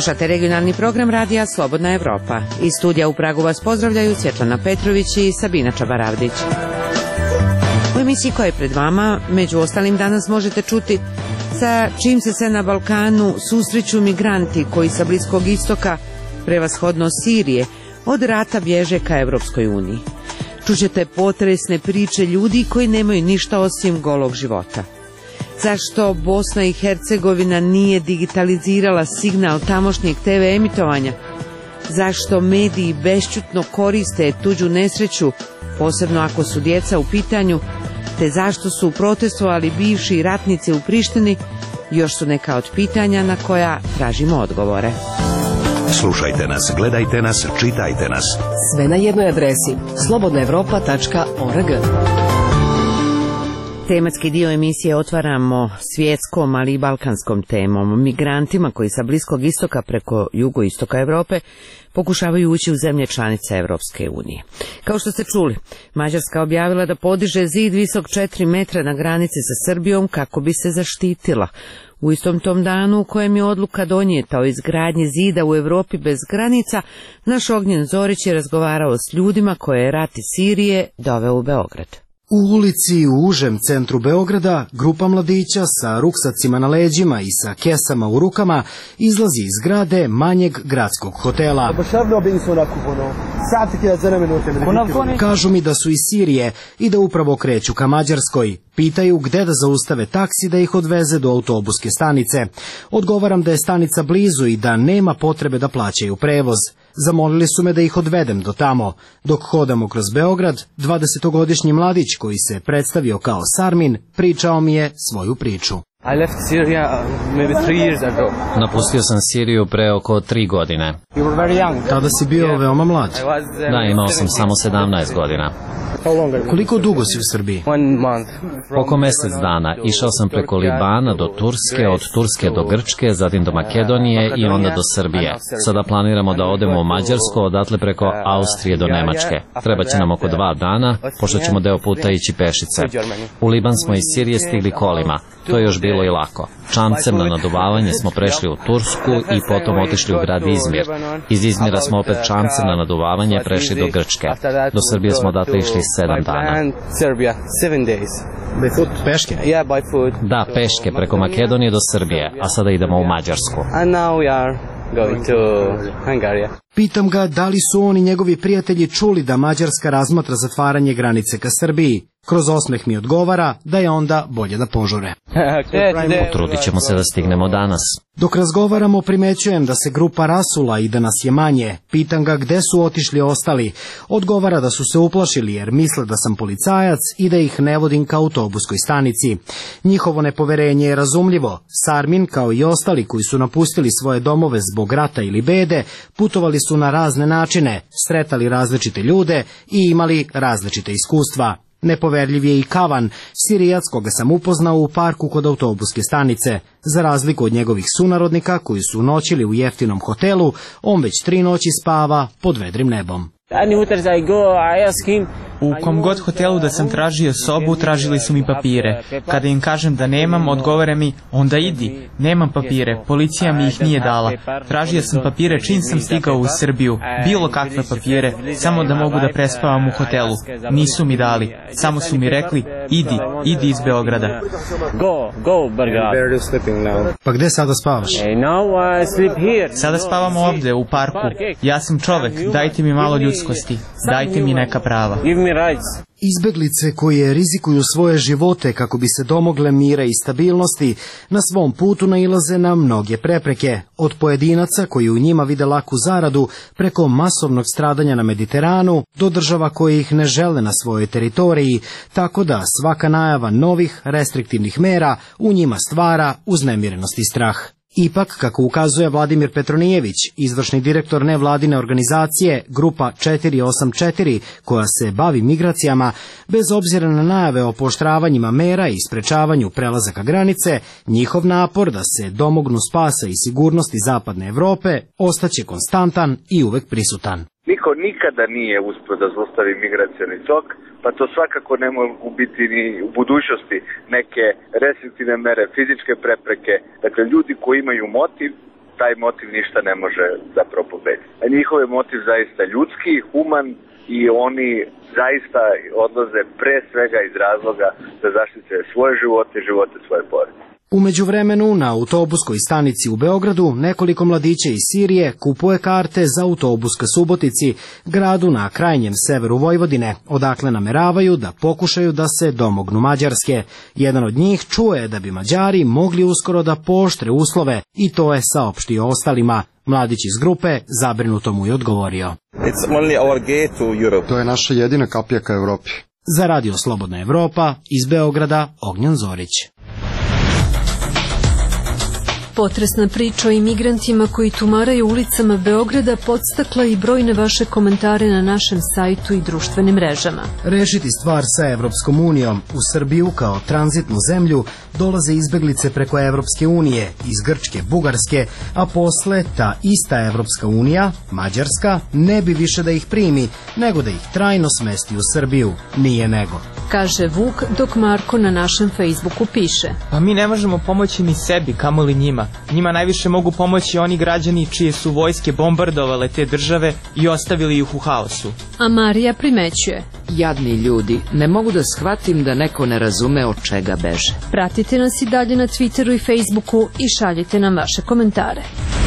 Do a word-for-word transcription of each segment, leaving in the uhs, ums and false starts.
Slušate regionalni program radija Slobodna Evropa. Iz studija u Pragu vas pozdravljaju Svjetlana Petrović i Sabina Čabaravdić. U emisiji koja je pred vama, među ostalim danas možete čuti sa čim se sve na Balkanu susreću migranti koji sa Bliskog istoka, prevashodno Sirije, od rata bježe ka Evropskoj uniji. Čućete potresne priče ljudi koji nemaju ništa osim golog života. Zašto Bosna i Hercegovina nije digitalizirala signal tamošnjeg te ve emitovanja? Zašto mediji bešćutno koriste tuđu nesreću, posebno ako su djeca u pitanju, te zašto su protestovali bivši ratnici u Prištini, još su neka od pitanja na koja tražimo odgovore. Slušajte nas, gledajte nas, čitajte nas. Sve na jednoj adresi slobodna evropa tačka org. Tematski dio emisije otvaramo svjetskom, ali i balkanskom temom, migrantima koji sa Bliskog istoka preko jugoistoka Europe pokušavaju ući u zemlje članice Evropske unije. Kao što ste čuli, Mađarska objavila da podiže zid visok četiri metra na granici sa Srbijom kako bi se zaštitila. U istom tom danu u kojem je odluka donijeta o izgradnji zida u Europi bez granica, naš Ognjen Zorić je razgovarao s ljudima koje je rat iz Sirije doveo u Beograd. U ulici u užem centru Beograda grupa mladića sa ruksacima na leđima i sa kesama u rukama izlazi iz zgrade manjeg gradskog hotela. Kažu mi da su iz Sirije i da upravo kreću ka Mađarskoj. Pitaju gde da zaustave taksi da ih odveze do autobuske stanice. Odgovaram da je stanica blizu i da nema potrebe da plaćaju prevoz. Zamolili su me da ih odvedem do tamo. Dok hodamo kroz Beograd, dvadesetogodišnji mladić koji se predstavio kao Sarmin pričao mi je svoju priču. I left Syria maybe three years ago. Napustio sam Siriju pre oko tri godine. You were very young. Tada si bio veoma mlad. Da, imao sam samo sedamnaest godina. Koliko dugo si u Srbiji? One month. Oko mjesec dana. Išao sam preko Libana do Turske, od Turske do Grčke, zatim do Makedonije i onda do Srbije. Sada planiramo da odemo u Mađarsku, odatle preko Austrije do Nemačke. Treba će nam oko dva dana, pošto ćemo deo puta ići pešice. U Liban smo iz Sirije stigli kolima. To je još bilo i lako. Čamcem na naduvavanje smo prešli u Tursku i potom otišli u grad Izmir. Iz Izmira smo opet čamcem na naduvavanje prešli do Grčke. Do Srbije smo odatle išli sedam dana. Peške? Da, peške, preko Makedonije do Srbije, a sada idemo u Mađarsku. Going to Hungary. Pitam ga da li su on i njegovi prijatelji čuli da Mađarska razmatra zatvaranje granice ka Srbiji. Kroz osmeh mi odgovara da je onda bolje da požure. Potrudit ćemo se da stignemo danas. Dok razgovaramo primećujem da se grupa rasula i da nas je manje. Pitam ga gde su otišli ostali. Odgovara da su se uplašili jer misle da sam policajac i da ih ne vodim ka autobuskoj stanici. Njihovo nepoverenje je razumljivo. Sarmin kao i ostali koji su napustili svoje domove zbog rata ili bede, putovali su na razne načine, sretali različite ljude i imali različite iskustva. Nepoverljiv je i Kavan, Sirijac koga sam upoznao u parku kod autobuske stanice. Za razliku od njegovih sunarodnika koji su noćili u jeftinom hotelu, on već tri noći spava pod vedrim nebom. U kom god hotelu da sam tražio sobu, tražili su mi papire. Kada im kažem da nemam, odgovore mi, onda idi, nemam papire, policija mi ih nije dala. Tražio sam papire čim sam stigao u Srbiju, bilo kakve papire, samo da mogu da prespavam u hotelu. Nisu mi dali, samo su mi rekli, idi, idi iz Beograda. Pa gde sada spavaš? Sada spavamo ovde, u parku. Ja sam čovek, dajte mi malo ljudskosti, dajte mi neka prava. Izbeglice koje rizikuju svoje živote kako bi se domogle mira i stabilnosti, na svom putu nailaze na mnoge prepreke, od pojedinaca koji u njima vide laku zaradu preko masovnog stradanja na Mediteranu do država koje ih ne žele na svojoj teritoriji, tako da svaka najava novih restriktivnih mera u njima stvara uznemirenost i strah. Ipak, kako ukazuje Vladimir Petronijević, izvršni direktor nevladine organizacije Grupa četiri osam četiri, koja se bavi migracijama, bez obzira na najave o pooštravanjima mera i sprečavanju prelazaka granice, njihov napor da se domognu spasa i sigurnosti zapadne Evrope ostaće konstantan i uvek prisutan. Niko nikada nije uspio da zaustavi migracioni tok, pa to svakako ne mogu biti ni u budućnosti neke restriktivne mere, fizičke prepreke. Dakle, ljudi koji imaju motiv taj motiv ništa ne može zapravo pobediti. A njihov je motiv zaista ljudski, human i oni zaista odlaze pre svega iz razloga da zaštite svoje živote i živote svoje porodice. U međuvremenu na autobuskoj stanici u Beogradu nekoliko mladića iz Sirije kupuje karte za autobus ka Subotici, gradu na krajnjem severu Vojvodine, odakle nameravaju da pokušaju da se domognu Mađarske. Jedan od njih čuje da bi Mađari mogli uskoro da pooštre uslove i to je saopštio ostalima. Mladić iz grupe zabrinuto mu je odgovorio: To je naša jedina kapija ka Evropi. Za Radio Slobodna Evropa, iz Beograda, Ognjan Zorić. Potresna priča o imigrantima koji tumaraju ulicama Beograda podstakla i brojne vaše komentare na našem sajtu i društvenim mrežama. Rešiti stvar sa Evropskom unijom. U Srbiju kao tranzitnu zemlju dolaze izbeglice preko Evropske unije, iz Grčke, Bugarske, a posle ta ista Evropska unija, Mađarska, ne bi više da ih primi, nego da ih trajno smesti u Srbiju. Nije nego. Kaže Vuk, dok Marko na našem Facebooku piše: Pa mi ne možemo pomoći ni sebi, kamoli njima. Njima najviše mogu pomoći oni građani čije su vojske bombardovale te države i ostavili ih u haosu. A Marija primećuje: Jadni ljudi, ne mogu da shvatim da neko ne razume od čega beže. Pratite nas i dalje na Twitteru i Facebooku i šaljite nam vaše komentare.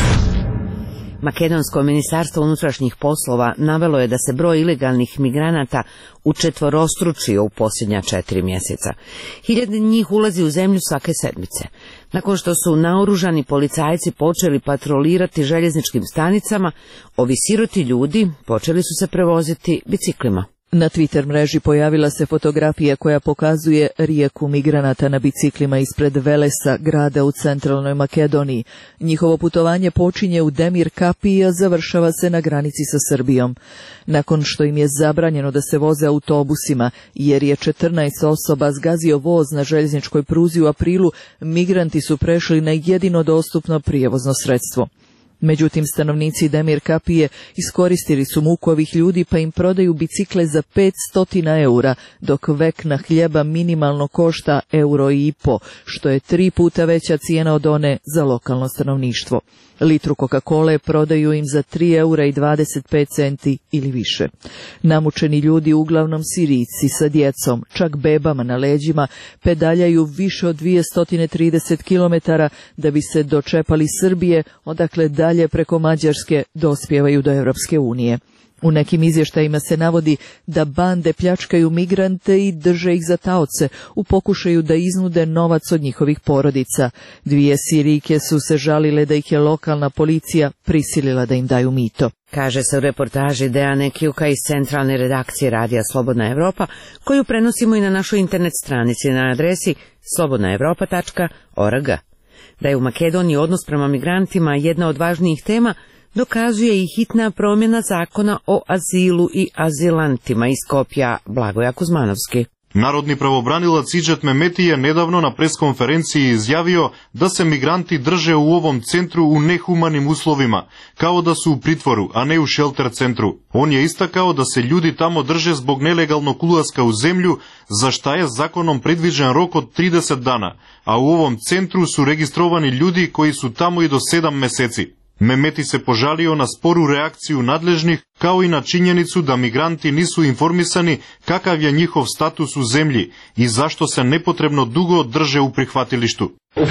Makedonsko ministarstvo unutrašnjih poslova navelo je da se broj ilegalnih migranata učetvorostručio u posljednja četiri mjeseca. Hiljade njih ulazi u zemlju svake sedmice. Nakon što su naoružani policajci počeli patrolirati željezničkim stanicama, ovi siroti ljudi počeli su se prevoziti biciklima. Na Twitter mreži pojavila se fotografija koja pokazuje rijeku migranata na biciklima ispred Velesa, grada u centralnoj Makedoniji. Njihovo putovanje počinje u Demir Kapiji, a završava se na granici sa Srbijom. Nakon što im je zabranjeno da se voze autobusima, jer je četrnaest osoba zgazio voz na željezničkoj pruzi u aprilu, migranti su prešli na jedino dostupno prijevozno sredstvo. Međutim, stanovnici Demir Kapije iskoristili su muku ovih ljudi pa im prodaju bicikle za petsto eura, dok vekna hljeba minimalno košta euro i po, što je tri puta veća cijena od one za lokalno stanovništvo. Litru Coca-Cole prodaju im za tri eura i dvadeset pet centi ili više. Namučeni ljudi, uglavnom Sirijci sa djecom, čak bebama na leđima, pedaljaju više od dvjesto trideset kilometara da bi se dočepali Srbije, odakle dalje preko Mađarske dospijevaju do Evropske unije. U nekim izvještajima se navodi da bande pljačkaju migrante i drže ih za taoce u pokušaju da iznude novac od njihovih porodica. Dvije Sirijke su se žalile da ih je lokalna policija prisilila da im daju mito. Kaže se u reportaži Dejane Kjuka iz centralne redakcije Radija Slobodna Evropa, koju prenosimo i na našoj internet stranici na adresi slobodna evropa tačka org. Da je u Makedoniji odnos prema migrantima jedna od važnijih tema, dokazuje i hitna promjena zakona o azilu i azilantima iz Skopja. Blagoja Kuzmanovski. Narodni pravobranilac Idžet Memeti je nedavno na preskonferenciji izjavio da se migranti drže u ovom centru u nehumanim uslovima, kao da su u pritvoru, a ne u šelter centru. On je istakao da se ljudi tamo drže zbog nelegalnog ulaska u zemlju, za šta je zakonom predviđen rok od trideset dana, a u ovom centru su registrovani ljudi koji su tamo i do sedam meseci. Memeti se požalio na sporu reakciju nadležnih, kao i na činjenicu da migranti nisu informisani kakav je njihov status u zemlji i zašto se nepotrebno dugo drže u prihvatilištu.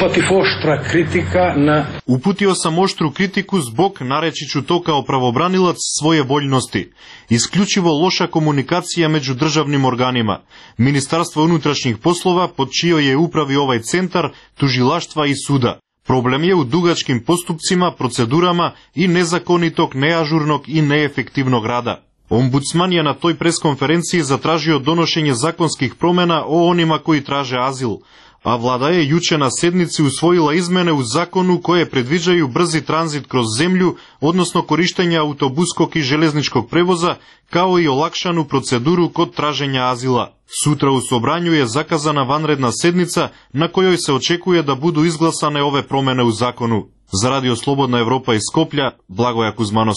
Uputio sam oštru kritiku zbog, nareći ću to kao pravobranilac, svoje voljnosti. Isključivo loša komunikacija među državnim organima. Ministarstvo unutrašnjih poslova, pod čijoj je upravi ovaj centar, tužilaštva i suda. Problem je u dugačkim postupcima, procedurama i nezakonitog, neažurnog i neefektivnog rada. Ombudsman je na toj preskonferenciji zatražio donošenje zakonskih promjena o onima koji traže azil, a vlada je juče na sednici usvojila izmene u zakonu koje predviđaju brzi tranzit kroz zemlju, odnosno korištenje autobuskog i železničkog prevoza, kao i olakšanu proceduru kod traženja azila. Sutra u Sobranju je zakazana vanredna sednica na kojoj se očekuje da budu izglasane ove promjene u zakonu. Za Radio Slobodna Evropa iz Skoplja, Blagoja Kuzmanovski.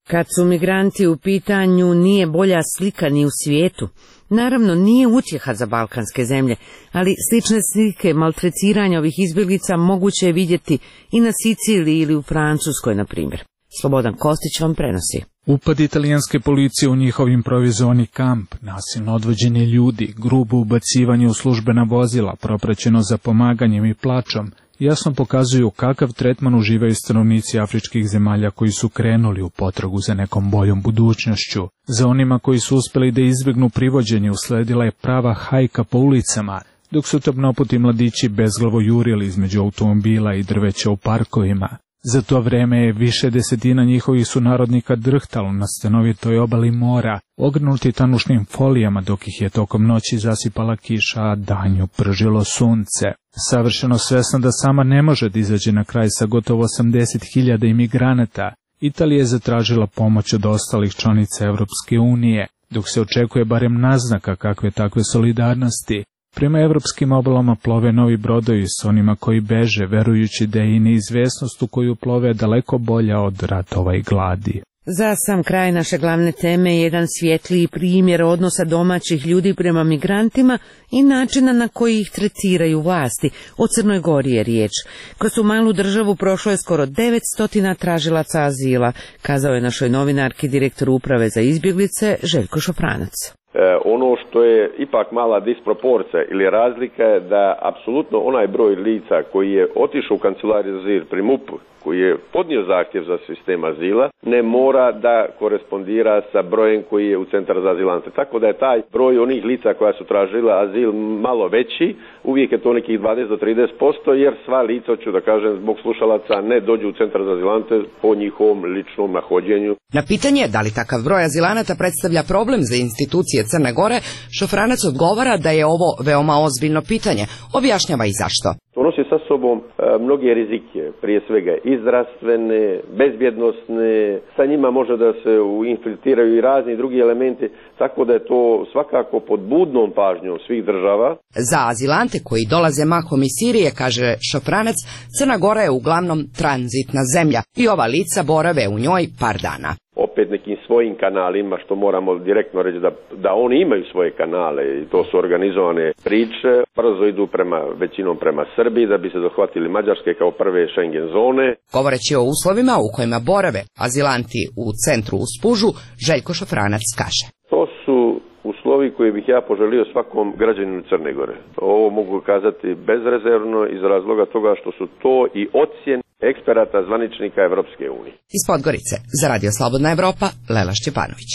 Kad su migranti u pitanju, nije bolja slika ni u svijetu. Naravno, nije utjeha za balkanske zemlje, ali slične slike maltretiranja ovih izbjeglica moguće je vidjeti i na Siciliji ili u Francuskoj, na primjer. Slobodan Kostić vam prenosi. Upad italijanske policije u njihov improvizovani kamp, nasilno odvođenje ljudi, grubo ubacivanje u službena vozila, propraćeno za pomaganjem i plačom, jasno pokazuju kakav tretman uživaju stanovnici afričkih zemalja koji su krenuli u potragu za nekom boljom budućnošću. Za onima koji su uspjeli da izbjegnu privođenje usledila je prava hajka po ulicama, dok su tapnoputi mladići bezglavo jurili između automobila i drveća u parkovima. Za to vreme je više desetina njihovih sunarodnika drhtalo na stanovitoj obali mora, ogrnuti tanušnim folijama dok ih je tokom noći zasipala kiša, a danju pržilo sunce. Savršeno svesna da sama ne može da izađe na kraj sa gotovo osamdeset hiljada imigranata, Italija je zatražila pomoć od ostalih članica Evropske unije, dok se očekuje barem naznaka kakve takve solidarnosti. Prema evropskim obalama plove novi brodovi s onima koji beže, verujući da je i neizvesnost u koju plove daleko bolja od ratova i gladi. Za sam kraj naše glavne teme je jedan svjetliji primjer odnosa domaćih ljudi prema migrantima i načina na koji ih tretiraju vlasti. O Crnoj Gori je riječ. Kroz tu malu državu prošlo je skoro devetsto tražilaca azila, kazao je našoj novinarki direktor uprave za izbjeglice Željko Šofranac. E, ono što je ipak mala disproporcija ili razlika je da apsolutno onaj broj lica koji je otišao u kancelariju za azil pri MUP-u, koji je podnio zahtjev za sistem azila, ne mora da korespondira sa brojem koji je u centar za azilante. Tako da je taj broj onih lica koja su tražila azil malo veći, uvijek je to nekih dvadeset do trideset posto, jer sva lica, ću da kažem, zbog slušalaca ne dođu u centar za azilante po njihovom ličnom nahođenju. Na pitanje da li takav broj azilanata predstavlja problem za institucije Crne Gore, Šofranac odgovara da je ovo veoma ozbiljno pitanje. Objašnjava i zašto. To nosi sa sobom e, mnoge rizike, prije svega i zdravstvene, bezbjednosne, sa njima može da se infiltriraju i razni drugi elementi, tako da je to svakako pod budnom pažnjom svih država. Za azilante koji dolaze mahom iz Sirije, kaže Šofranac, Crna Gora je uglavnom tranzitna zemlja i ova lica borave u njoj par dana. Opet nekim svojim kanalima, što moramo direktno reći da, da oni imaju svoje kanale i to su organizovane priče, brzo idu prema, većinom prema Srbiji da bi se dohvatili Mađarske kao prve Schengen zone. Govoreći o uslovima u kojima borave azilanti u centru u Spužu, Željko Šofranac kaže. To su uslovi koje bih ja poželio svakom građaninu Crne Gore. Ovo mogu kazati bezrezervno iz razloga toga što su to i ocjene eksperata zvaničnika Evropske unije. Iz Podgorice, za Radio Slobodna Evropa, Lela Šćepanović.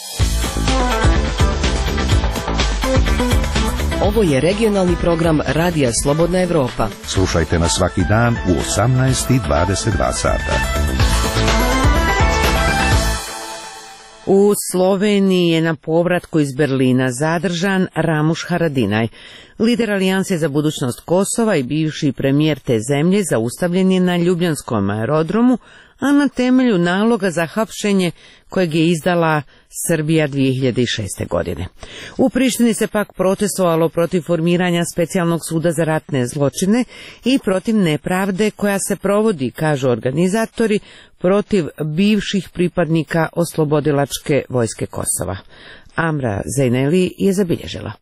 Ovo je regionalni program Radija Slobodna Evropa. Slušajte nas svaki dan u osamnaest i dvadeset dva sata. U Sloveniji je na povratku iz Berlina zadržan Ramuš Haradinaj. Lider Alijanse za budućnost Kosova i bivši premijer te zemlje zaustavljen je na Ljubljanskom aerodromu, a na temelju naloga za hapšenje kojeg je izdala Srbija dvije hiljade šeste. godine. U Prištini se pak protestovalo protiv formiranja specijalnog suda za ratne zločine i protiv nepravde koja se provodi, kažu organizatori, protiv bivših pripadnika oslobodilačke vojske Kosova. Amra Zejneli je zabilježila.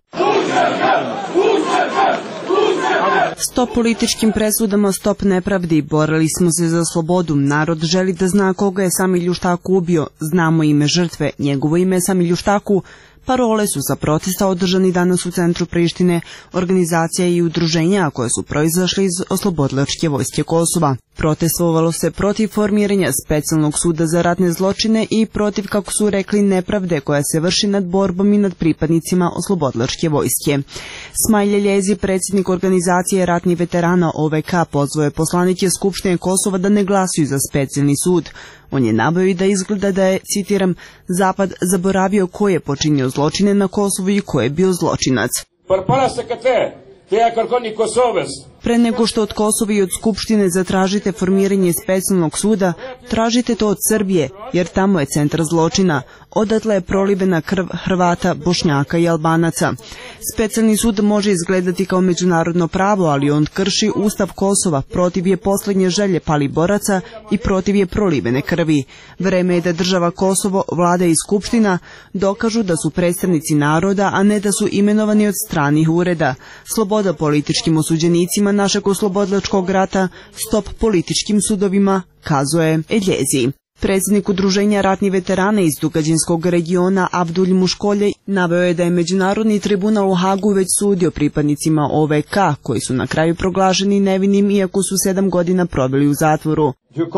Stop političkim presudama, stop nepravdi. Borili smo se za slobodu. Narod želi da zna koga je Sami Ljuštaku ubio. Znamo ime žrtve. Njegovo ime je Sami Ljuštaku. Parole su za protesta održani danas u centru Prištine, organizacija i udruženja koje su proizašli iz oslobodilačke vojske Kosova. Protestovalo se protiv formiranja specijalnog suda za ratne zločine i protiv, kako su rekli, nepravde koja se vrši nad borbom i nad pripadnicima oslobodilačke vojske. Smajlje Ljezi, predsjednik organizacije ratnih veterana O V K, pozvao je poslanike Skupštine Kosova da ne glasuju za specijalni sud. On je naveo i da izgleda da je, citiram, Zapad zaboravio ko je počinio zločine na Kosovu i ko je bio zločinac. pre nego što od Kosova i od Skupštine zatražite formiranje specijalnog suda, tražite to od Srbije, jer tamo je centar zločina. Odatle je prolivena krv Hrvata, Bošnjaka i Albanaca. Specijalni sud može izgledati kao međunarodno pravo, ali on krši Ustav Kosova, protiv je posljednje želje pali boraca i protiv je prolivene krvi. Vreme je da država Kosovo, vlada i skupština dokažu da su predstavnici naroda, a ne da su imenovani od stranih ureda. Sloboda političkim osuđenicima našeg oslobodilačkog rata, stop političkim sudovima, kazuje Eljezi. Predsjednik Udruženja ratnih veterana iz Dugađinskog regiona Abdulj Muškolje naveo je da je Međunarodni tribunal u Hagu već sudio pripadnicima O V K, koji su na kraju proglašeni nevinim iako su sedam godina proveli u zatvoru.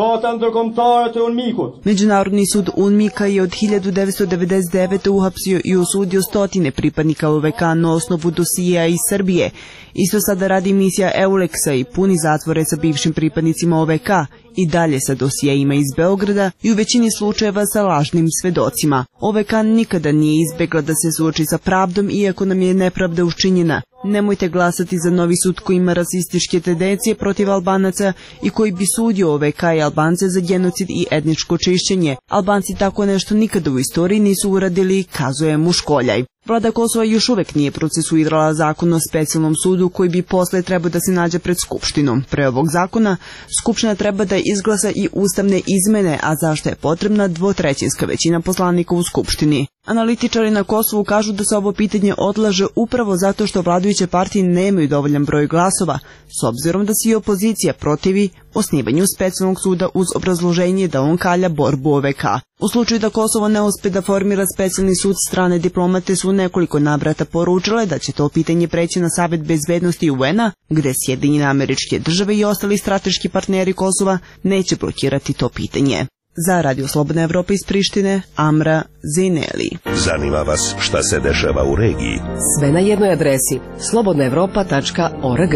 Međunarodni sud UNMIK-a je od hiljadu devetsto devedeset devete. uhapsio i osudio stotine pripadnika O V K na osnovu dosijeja iz Srbije. Isto sada radi misija EULEX-a i puni zatvore sa bivšim pripadnicima O V K, i dalje sa dosijejima iz Beograda i u većini slučajeva sa lažnim svedocima. O V K nikada nije izbjegla da se suoči sa pravdom, iako nam je nepravda učinjena. Nemojte glasati za novi sud koji ima rasističke tendencije protiv Albanaca i koji bi sudio O V K i Albance za genocid i etničko čišćenje. Albanci tako nešto nikada u istoriji nisu uradili, kazuje Muškoljaj. Vlada Kosova još uvek nije procesuirala zakon o specijalnom sudu koji bi posle trebao da se nađe pred Skupštinom. Pre ovog zakona, Skupština treba da izglasa i ustavne izmene, a zašto je potrebna dvotrećinska većina poslanika u Skupštini. Analitičari na Kosovu kažu da se ovo pitanje odlaže upravo zato što vladajuće partije nemaju dovoljan broj glasova, s obzirom da se i opozicija protivi osnivanju specijalnog suda uz obrazloženje da on kalja borbu O V K. U slučaju da Kosovo ne uspe da formira specijalni sud, strane diplomate su nekoliko navrata poručile da će to pitanje preći na Savet bezbednosti U N-a, gde Sjedinjene Američke Države i ostali strateški partneri Kosova neće blokirati to pitanje. Za Radio Slobodna Evropa iz Prištine, Amra Zineli. Zanima vas šta se dešava u regiji? Sve na jednoj adresi slobodna evropa tačka org.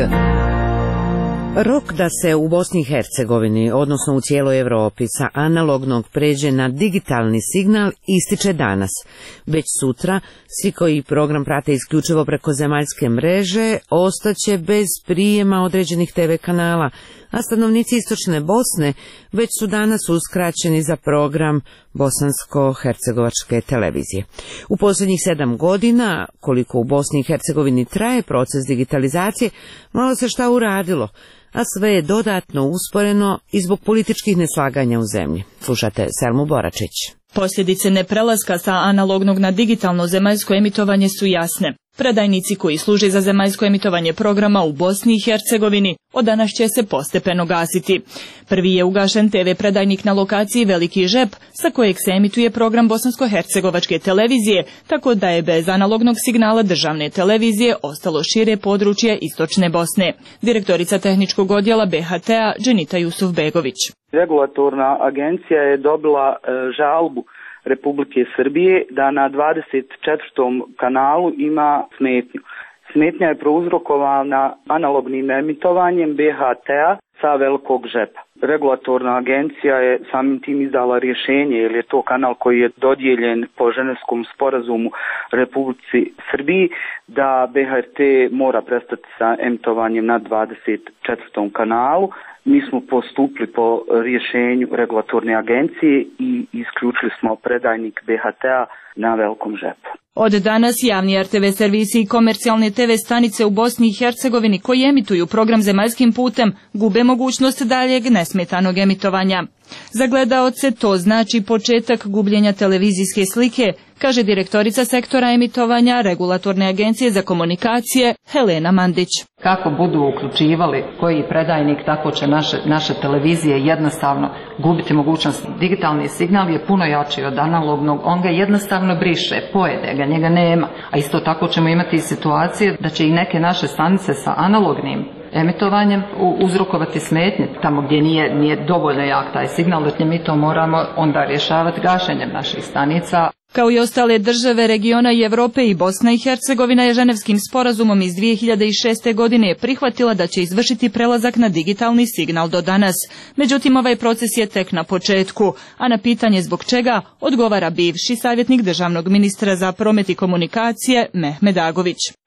Rok da se u Bosni i Hercegovini, odnosno u cijeloj Evropi, sa analognog pređe na digitalni signal ističe danas. Već sutra, svi koji program prate isključivo preko zemaljske mreže, ostaće bez prijema određenih te ve kanala, a stanovnici istočne Bosne već su danas uskraćeni za program bosansko-hercegovačke televizije. U posljednjih sedam godina, koliko u Bosni i Hercegovini traje proces digitalizacije, malo se šta uradilo, a sve je dodatno usporeno i zbog političkih neslaganja u zemlji. Slušate Selmu Boračić. Posljedice neprelaska sa analognog na digitalno zemaljsko emitovanje su jasne. Predajnici koji služe za zemaljsko emitovanje programa u Bosni i Hercegovini od danas će se postepeno gasiti. Prvi je ugašen te ve predajnik na lokaciji Veliki Žep, sa kojeg se emituje program bosansko-hercegovačke televizije, tako da je bez analognog signala državne televizije ostalo šire područje istočne Bosne. Direktorica tehničkog odjela be ha te-a Dženita Jusufbegović. Regulatorna agencija je dobila e, žalbu Republike Srbije da na dvadeset četvrtom kanalu ima smetnju. Smetnja je prouzrokovana analognim emitovanjem be ha te-a sa Velikog Žepa. Regulatorna agencija je samim tim izdala rješenje, jer je to kanal koji je dodijeljen po Ženevskom sporazumu Republici Srbiji, da be ha te mora prestati sa emitovanjem na dvadeset četvrtom kanalu. Mi smo postupili po rješenju regulatorne agencije i isključili smo predajnik be ha te-a na Velikom Žepu. Od danas javni er te ve servisi i komercijalne te ve stanice u Bosni i Hercegovini koji emituju program zemaljskim putem gube mogućnost daljeg nesmetanog emitovanja. Za gledaoce to znači početak gubljenja televizijske slike, kaže direktorica sektora emitovanja Regulatorne agencije za komunikacije Helena Mandić. Kako budu uključivali koji predajnik, tako će naše, naše televizije jednostavno gubiti mogućnost. Digitalni signal je puno jači od analognog, on ga jednostavno briše, pojede ga, njega nema. A isto tako ćemo imati situacije da će i neke naše stanice sa analognim emitovanjem uzrokovati smetnje tamo gdje nije, nije dovoljno jak taj signal, dakle mi to moramo onda rješavati gašenjem naših stanica. Kao i ostale države regiona i Evrope, i Bosna i Hercegovina je Ženevskim sporazumom iz dvije hiljade šeste. godine prihvatila da će izvršiti prelazak na digitalni signal do danas. Međutim, ovaj proces je tek na početku, a na pitanje zbog čega odgovara bivši savjetnik državnog ministra za promet i komunikacije Mehmed Agović.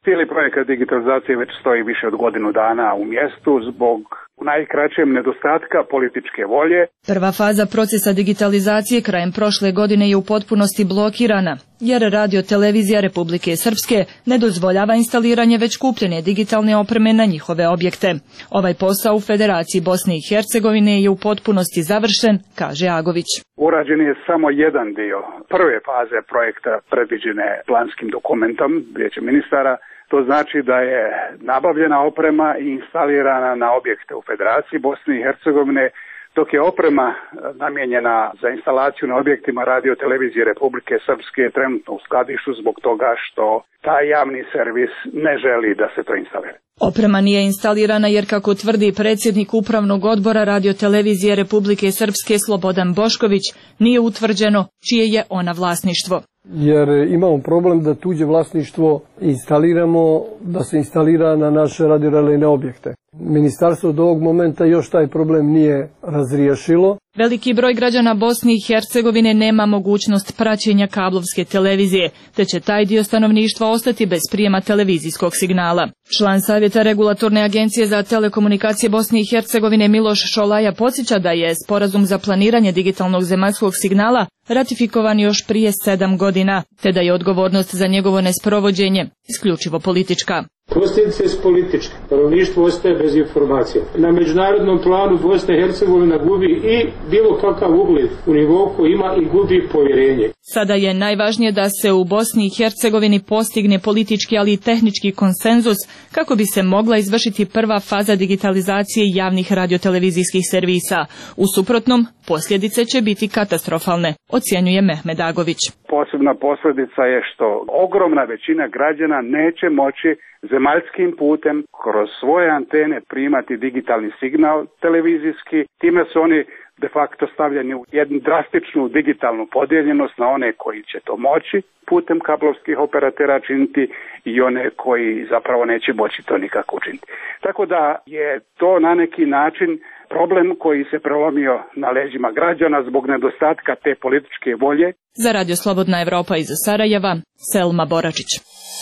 Cijeli projekat digitalizacije već stoji više od godinu dana u mjestu zbog u najkraćem nedostatka političke volje. Prva faza procesa digitalizacije krajem prošle godine je u potpunosti blokirana, jer Radio Televizija Republike Srpske ne dozvoljava instaliranje već kupljene digitalne opreme na njihove objekte. Ovaj posao u Federaciji Bosne i Hercegovine je u potpunosti završen, kaže Agović. Urađen je samo jedan dio prve faze projekta predviđene planskim dokumentom Vijeća ministara. To znači da je nabavljena oprema i instalirana na objekte u Federaciji Bosne i Hercegovine, dok je oprema namijenjena za instalaciju na objektima Radio Televizije Republike Srpske trenutno u skladištu zbog toga što taj javni servis ne želi da se to instalira. Oprema nije instalirana jer, kako tvrdi predsjednik Upravnog odbora Radio Televizije Republike Srpske Slobodan Bošković, nije utvrđeno čije je ona vlasništvo. Jer imamo problem da tuđe vlasništvo instaliramo, da se instalira na naše radiorelejne objekte. Ministarstvo do ovog momenta još taj problem nije razriješilo. Veliki broj građana Bosne i Hercegovine nema mogućnost praćenja kablovske televizije, te će taj dio stanovništva ostati bez prijema televizijskog signala. Član Savjeta Regulatorne agencije za telekomunikacije Bosne i Hercegovine Miloš Šolaja podsjeća da je sporazum za planiranje digitalnog zemaljskog signala ratifikovan još prije sedam godina, te da je odgovornost za njegovo nesprovođenje isključivo politička. Posljedice su političke. Stanovništvo ostaje bez informacija. Na međunarodnom planu Bosna i Hercegovina gubi i bilo kakav ugled u nivou koji ima i gubi povjerenje. Sada je najvažnije da se u Bosni i Hercegovini postigne politički, ali i tehnički konsenzus kako bi se mogla izvršiti prva faza digitalizacije javnih radiotelevizijskih servisa. U suprotnom, posljedice će biti katastrofalne, ocjenjuje Mehmed Agović. Posebna posljedica je što ogromna većina građana neće moći zemaljskim putem kroz svoje antene primati digitalni signal televizijski. Time su oni de facto stavljeni u jednu drastičnu digitalnu podijeljenost na one koji će to moći putem kablovskih operatera činiti i one koji zapravo neće moći to nikako učiniti. Tako da je to na neki način problem koji se prelomio na leđima građana zbog nedostatka te političke volje. Za Radio Slobodna Evropa iz Sarajeva, Selma Boračić.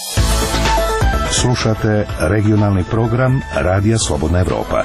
Slušate regionalni program Radija Slobodna Evropa.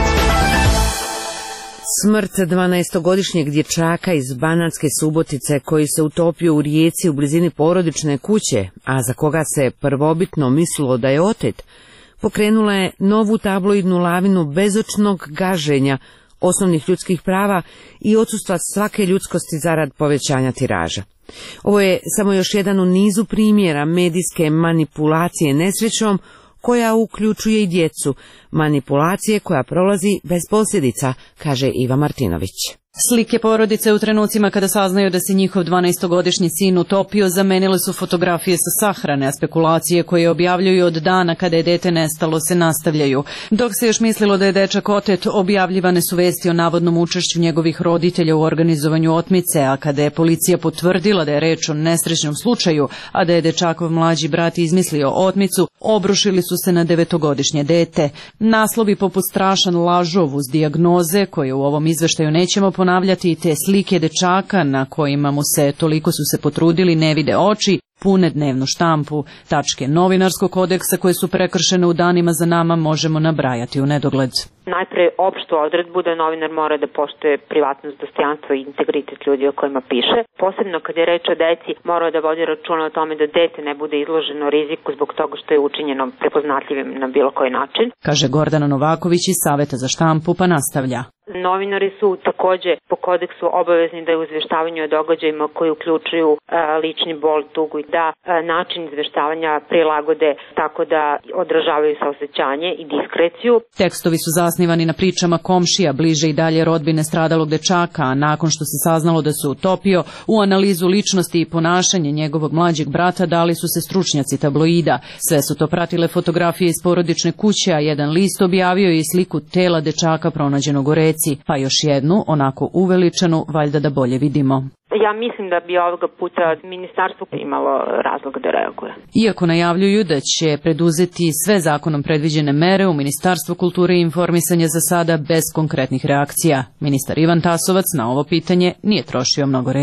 Smrt dvanaestogodišnjeg dječaka iz Banatske Subotice koji se utopio u rijeci u blizini porodične kuće, a za koga se prvobitno mislilo da je otet, pokrenula je novu tabloidnu lavinu bezočnog gaženja osnovnih ljudskih prava i odsustva svake ljudskosti zarad povećanja tiraža. Ovo je samo još jedan u nizu primjera medijske manipulacije nesrećom koja uključuje i djecu, manipulacije koja prolazi bez posljedica, kaže Iva Martinović. Slike porodice u trenucima kada saznaju da se njihov dvanaestogodišnji sin utopio zamenile su fotografije sa sahrane, a spekulacije koje objavljuju od dana kada je dete nestalo se nastavljaju. Dok se još mislilo da je dečak otet, objavljivane su vesti o navodnom učešću njegovih roditelja u organizovanju otmice, a kada je policija potvrdila da je reč o nesrećnom slučaju, a da je dečakov mlađi brat izmislio otmicu, obrušili su se na devetogodišnje dete. Naslovi poput strašan lažov uz dijagnoze, koje u ovom izveštaju nećemo ponavljati, i te slike dečaka na kojima mu se toliko su se potrudili ne vide oči, pune dnevnu štampu. Tačke novinarskog kodeksa koje su prekršene u danima za nama možemo nabrajati u nedogled. Najpre opštu odredbu da novinar mora da poštuje privatnost, dostojanstvo i integritet ljudi o kojima piše. Posebno kad je reč o deci, mora da vodi računa o tome da dete ne bude izloženo riziku zbog toga što je učinjeno prepoznatljivim na bilo koji način, kaže Gordana Novaković iz Saveta za štampu, pa nastavlja. Novinari su takođe po kodeksu obavezni da je u izveštavanju o događajima koji uključuju a, lični bol, tugu i da a, način izveštavanja prilagode tako da odražavaju saosećanje i diskreciju. Tekstovi su zasnivani na pričama komšija, bliže i dalje rodbine stradalog dečaka, a nakon što se saznalo da se utopio, u analizu ličnosti i ponašanje njegovog mlađeg brata dali su se stručnjaci tabloida. Sve su to pratile fotografije iz porodične kuće, a jedan list objavio je i sliku tela dečaka pronađenog u reci, pa još jednu, onako uveličanu, valjda da bolje vidimo. Ja mislim da bi ovoga puta ministarstvo imalo razloga da reaguje. Iako najavljuju da će preduzeti sve zakonom predviđene mere, u Ministarstvu kulture i informisanja za sada bez konkretnih reakcija. Ministar Ivan Tasovac na ovo pitanje nije trošio mnogo reči.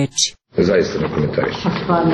Zaista ne komentarišem.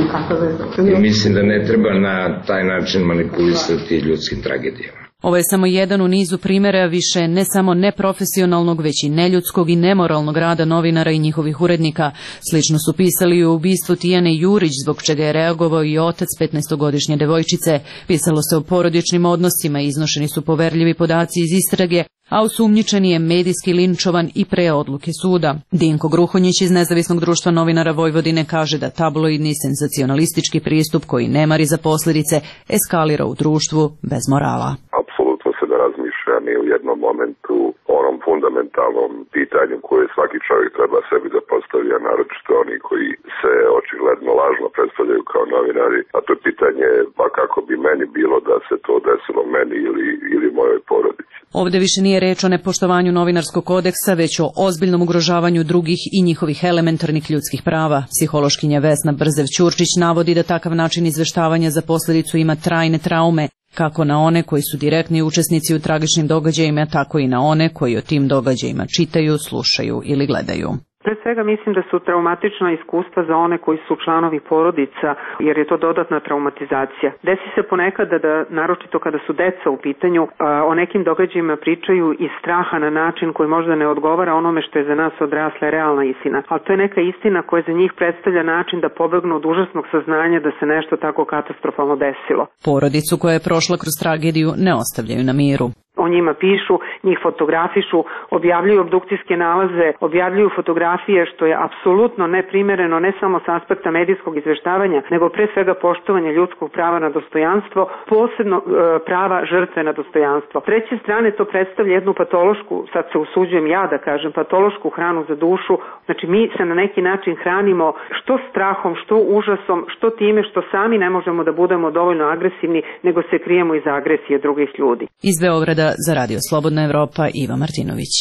I mislim da ne treba na taj način manipulisati ljudskim tragedijama. Ovo je samo jedan u nizu primjera više ne samo neprofesionalnog, već i neljudskog i nemoralnog rada novinara i njihovih urednika. Slično su pisali i o ubistvu Tijane Jurić, zbog čega je reagovao i otac petnaestogodišnje devojčice. Pisalo se o porodičnim odnosima, iznošeni su poverljivi podaci iz istrage, a osumnjičeni je medijski linčovan i pre odluke suda. Dinko Gruhonjić iz Nezavisnog društva novinara Vojvodine kaže da tabloidni senzacionalistički pristup koji ne mari za posljedice eskalira u društvu bez morala. Apsolutno se ne razmišlja ni u jednom momentu o onom fundamentalnom pitanju koje svaki čovjek treba sebi da postavi, a naročito oni koji se očigledno lažno predstavljaju kao novinari, a to je pitanje pa kako bi meni bilo da se to desilo meni ili, ili mojoj porodici. Ovdje više nije reč o nepoštovanju novinarskog kodeksa, već o ozbiljnom ugrožavanju drugih i njihovih elementarnih ljudskih prava. Psihološkinja Vesna Brzev-Ćurčić navodi da takav način izveštavanja za posljedicu ima trajne traume, kako na one koji su direktni učesnici u tragičnim događajima, tako i na one koji o tim događajima čitaju, slušaju ili gledaju. Pre svega mislim da su traumatična iskustva za one koji su članovi porodica, jer je to dodatna traumatizacija. Desi se ponekada da, naročito kada su deca u pitanju, o nekim događajima pričaju iz straha na način koji možda ne odgovara onome što je za nas odrasla realna istina. Ali to je neka istina koja za njih predstavlja način da pobegnu od užasnog saznanja da se nešto tako katastrofalno desilo. Porodicu koja je prošla kroz tragediju ne ostavljaju na miru. O njima pišu, njih fotografišu, objavljuju obdukcijske nalaze, objavljuju fotografije, što je apsolutno neprimereno ne samo s aspekta medijskog izveštavanja, nego pre svega poštovanja ljudskog prava na dostojanstvo, posebno e, prava žrtve na dostojanstvo. S treće strane to predstavlja jednu patološku, sad se usuđujem ja da kažem, patološku hranu za dušu. Znači mi se na neki način hranimo što strahom, što užasom, što time što sami ne možemo da budemo dovoljno agresivni, nego se krijemo iza agresije drugih ljudi. Iz Beograda za Radio Slobodna Evropa, Iva Martinović.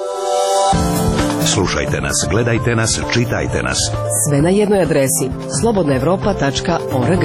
Slušajte nas, gledajte nas, čitajte nas. Sve na jednoj adresi slobodna evropa tačka org.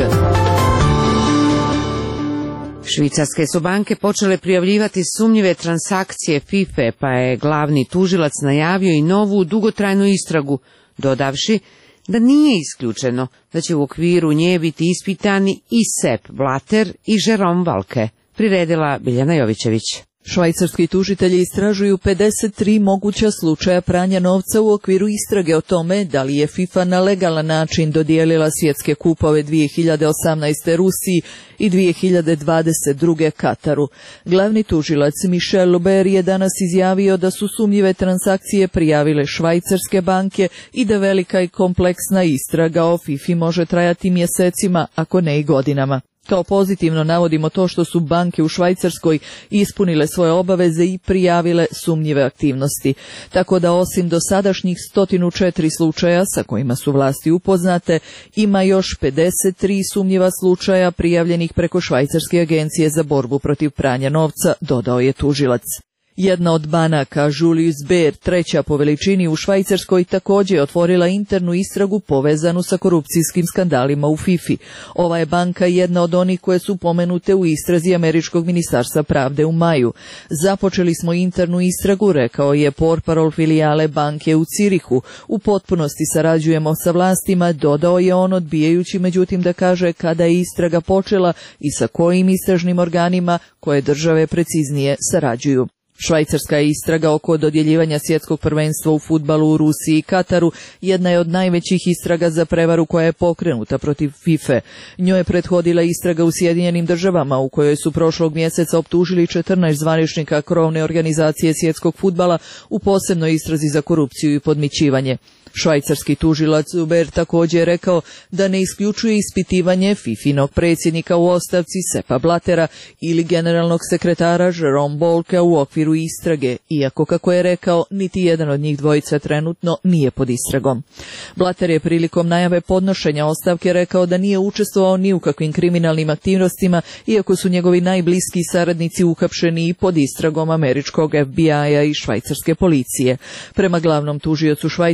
Švicarske su banke počele prijavljivati sumnjive transakcije FIFA, pa je glavni tužilac najavio i novu dugotrajnu istragu, dodavši da nije isključeno da će u okviru nje biti ispitani i Sepp Blatter i Jerome Valke. Priredila Biljana Jovićević. Švajcarski tužitelji istražuju pedeset tri moguća slučaja pranja novca u okviru istrage o tome da li je FIFA na legalan način dodijelila svjetske kupove dvije hiljade osamnaeste. Rusiji i dvije hiljade dvadeset druge. Kataru. Glavni tužilac Michel Lober je danas izjavio da su sumnjive transakcije prijavile švajcarske banke i da velika i kompleksna istraga o FIFA može trajati mjesecima, ako ne i godinama. Kao pozitivno navodimo to što su banke u Švajcarskoj ispunile svoje obaveze i prijavile sumnjive aktivnosti. Tako da osim dosadašnjih sto četiri slučaja sa kojima su vlasti upoznate, ima još pedeset tri sumnjiva slučaja prijavljenih preko Švajcarske agencije za borbu protiv pranja novca, dodao je tužilac. Jedna od banaka, Julius Baer, treća po veličini u Švajcarskoj, također je otvorila internu istragu povezanu sa korupcijskim skandalima u FIFA. Ova je banka jedna od onih koje su pomenute u istrazi Američkog ministarstva pravde u maju. Započeli smo internu istragu, rekao je portparol filijale banke u Cirihu. U potpunosti sarađujemo sa vlastima, dodao je on, odbijajući međutim da kaže kada je istraga počela i sa kojim istražnim organima koje države preciznije sarađuju. Švajcarska istraga oko dodjeljivanja svjetskog prvenstva u fudbalu u Rusiji i Kataru jedna je od najvećih istraga za prevaru koja je pokrenuta protiv FIFA. Njoj je prethodila istraga u Sjedinjenim državama u kojoj su prošlog mjeseca optužili četrnaest zvaničnika krovne organizacije svjetskog fudbala u posebnoj istrazi za korupciju i podmićivanje. Švajcarski tužilac Zuber također je rekao da ne isključuje ispitivanje FIFInog predsjednika u ostavci Seppa Blattera ili generalnog sekretara Jerome Valkea u okviru istrage, iako, kako je rekao, niti jedan od njih dvojica trenutno nije pod istragom. Blatter je prilikom najave podnošenja ostavke rekao da nije učestvovao ni u kakvim kriminalnim aktivnostima, iako su njegovi najbliski saradnici uhapšeni i pod istragom američkog F B I-a i švajcarske policije. Prema glavnom tužiocu Švajcarske,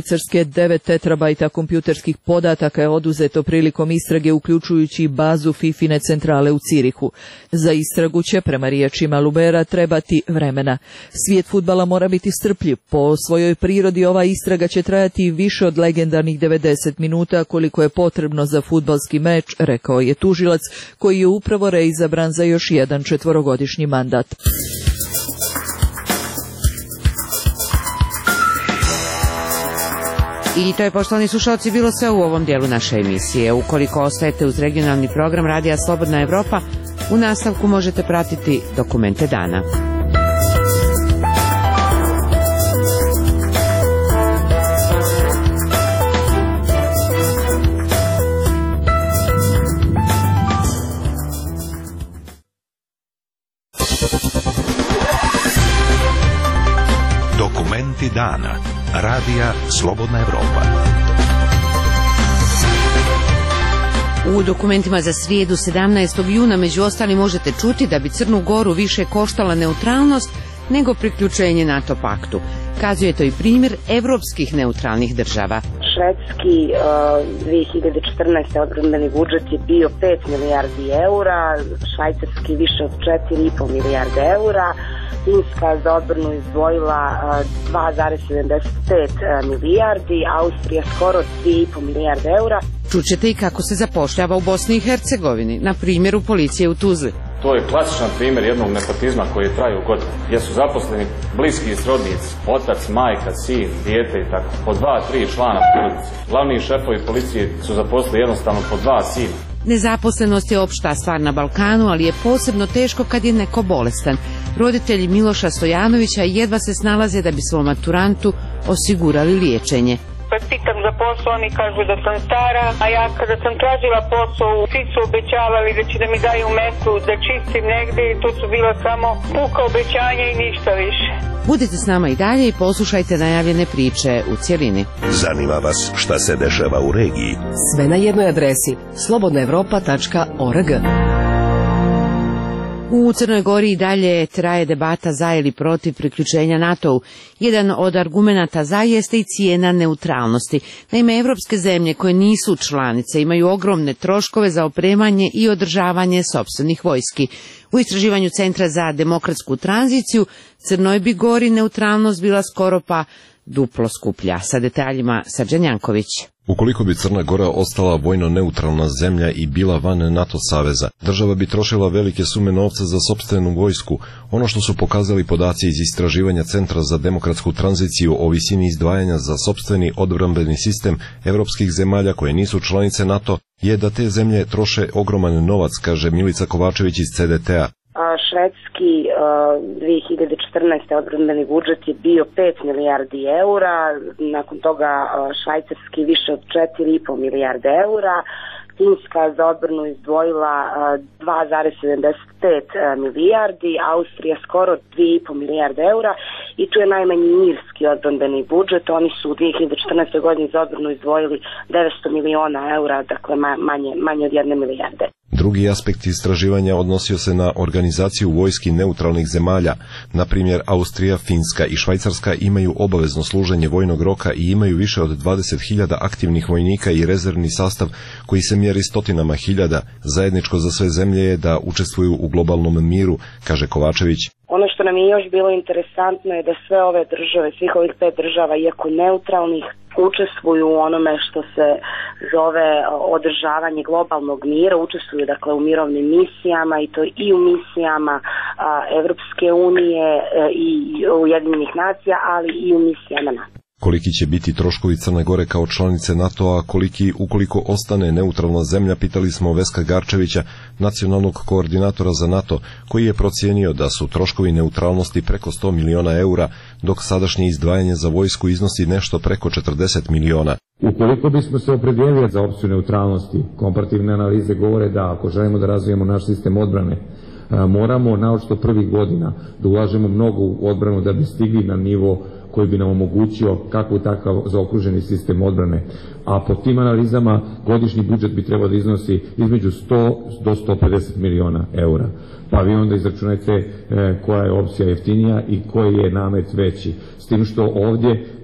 devet tetrabajta kompjuterskih podataka je oduzeto prilikom istrage, uključujući bazu Fifine centrale u Cirihu. Za istragu će, prema riječima Lubera, trebati vremena. Svijet fudbala mora biti strpljiv. Po svojoj prirodi ova istraga će trajati više od legendarnih devedeset minuta, koliko je potrebno za fudbalski meč, rekao je tužilac, koji je upravo reizabran za još jedan četvorogodišnji mandat. I to je, poštovani slušalci, bilo sve u ovom dijelu naše emisije. Ukoliko ostajete uz regionalni program Radija Slobodna Evropa, u nastavku možete pratiti Dokumente dana. Dokumenti dana. Radija Slobodna Evropa. U dokumentima za srijedu sedamnaestog juna među ostalim možete čuti da bi Crnu Goru više koštala neutralnost nego priključenje NATO paktu. Kazuje to i primjer evropskih neutralnih država. Švedski uh, dvije hiljade četrnaeste. odbrambeni budžet je bio pet milijardi eura, švajcarski više od četiri i po milijarde eura, Finska za odbranu izdvojila dva zarez sedamdeset pet milijardi, Austrija skoro dvije i po milijarde eura. Čućete i kako se zapošljava u Bosni i Hercegovini, na primjeru policije u Tuzli. To je klasičan primjer jednog nepotizma koji je trajao godinu, gdje su zaposleni bliski srodnici, otac, majka, sin, dijete i tako, po dva, tri člana porodice. Glavni šefovi policije su zaposlili jednostavno po dva sina. Nezaposlenost je opšta stvar na Balkanu, ali je posebno teško kad je neko bolestan. Roditelji Miloša Stojanovića jedva se snalaze da bi svom maturantu osigurali liječenje. Kad pitam za posao, oni kažu da sam stara, a ja kada sam tražila posao, svi su obećavali da će da mi daju metu, da čistim negde i to su bila samo puka obećanja i ništa više. Budite s nama i dalje i poslušajte najavljene priče u cjelini. Zanima vas šta se dešava u regiji? Sve na jednoj adresi slobodna evropa tačka org. U Crnoj Gori i dalje traje debata za ili protiv priključenja NATO-u. Jedan od argumenata za jeste i cijena neutralnosti. Naime, evropske zemlje koje nisu članice imaju ogromne troškove za opremanje i održavanje sopstvenih vojski. U istraživanju Centra za demokratsku tranziciju Crnoj bi Gori neutralnost bila skoro pa duplo skuplja. Sa detaljima Srđan Janković. Ukoliko bi Crna Gora ostala vojno neutralna zemlja i bila van NATO saveza, država bi trošila velike sume novca za sopstvenu vojsku. Ono što su pokazali podaci iz istraživanja Centra za demokratsku tranziciju o visini izdvajanja za sopstveni odbrambeni sistem evropskih zemalja koje nisu članice NATO, je da te zemlje troše ogroman novac, kaže Milica Kovačević iz C D T-a. Švedski dvije hiljade četrnaeste. odbrambeni budžet je bio pet milijardi eura, nakon toga švajcarski više od četiri i po milijarde eura, Finska za odbranu izdvojila dva zarez sedamdeset pet milijardi, Austrija skoro dvije i po milijarde eura i tu je najmanji irski odbrambeni budžet. Oni su u dvije hiljade četrnaestoj. godini za odbranu izdvojili devetsto miliona eura, dakle manje, manje od jedne milijarde. Drugi aspekt istraživanja odnosio se na organizaciju vojski neutralnih zemalja. Na primjer, Austrija, Finska i Švajcarska imaju obavezno služenje vojnog roka i imaju više od dvadeset hiljada aktivnih vojnika i rezervni sastav koji se mjeri stotinama hiljada. Zajedničko za sve zemlje je da učestvuju u globalnom miru, kaže Kovačević. Ono što nam je još bilo interesantno je da sve ove države, svih ovih pet država, iako neutralnih, učestvuju u onome što se zove održavanje globalnog mira, učestvuju dakle u mirovnim misijama i to i u misijama a, Evropske unije a, i Ujedinjenih nacija, ali i u misijama NATO. Koliki će biti troškovi Crne Gore kao članice NATO-a, koliki ukoliko ostane neutralna zemlja, pitali smo Veska Garčevića, nacionalnog koordinatora za NATO, koji je procijenio da su troškovi neutralnosti preko sto miliona eura, dok sadašnje izdvajanje za vojsku iznosi nešto preko četrdeset miliona. Ukoliko bismo se opredijelili za opciju neutralnosti, komparativne analize govore da ako želimo da razvijemo naš sistem odbrane, moramo naočito prvih godina da ulažemo mnogo u odbranu da bi stigli na nivo koji bi nam omogućio kako takav zaokruženi sistem odbrane. A po tim analizama godišnji budžet bi trebao da iznosi između sto do sto pedeset miliona eura. Pa vi onda izračunajte e, koja je opcija jeftinija i koji je namet veći. S tim što ovdje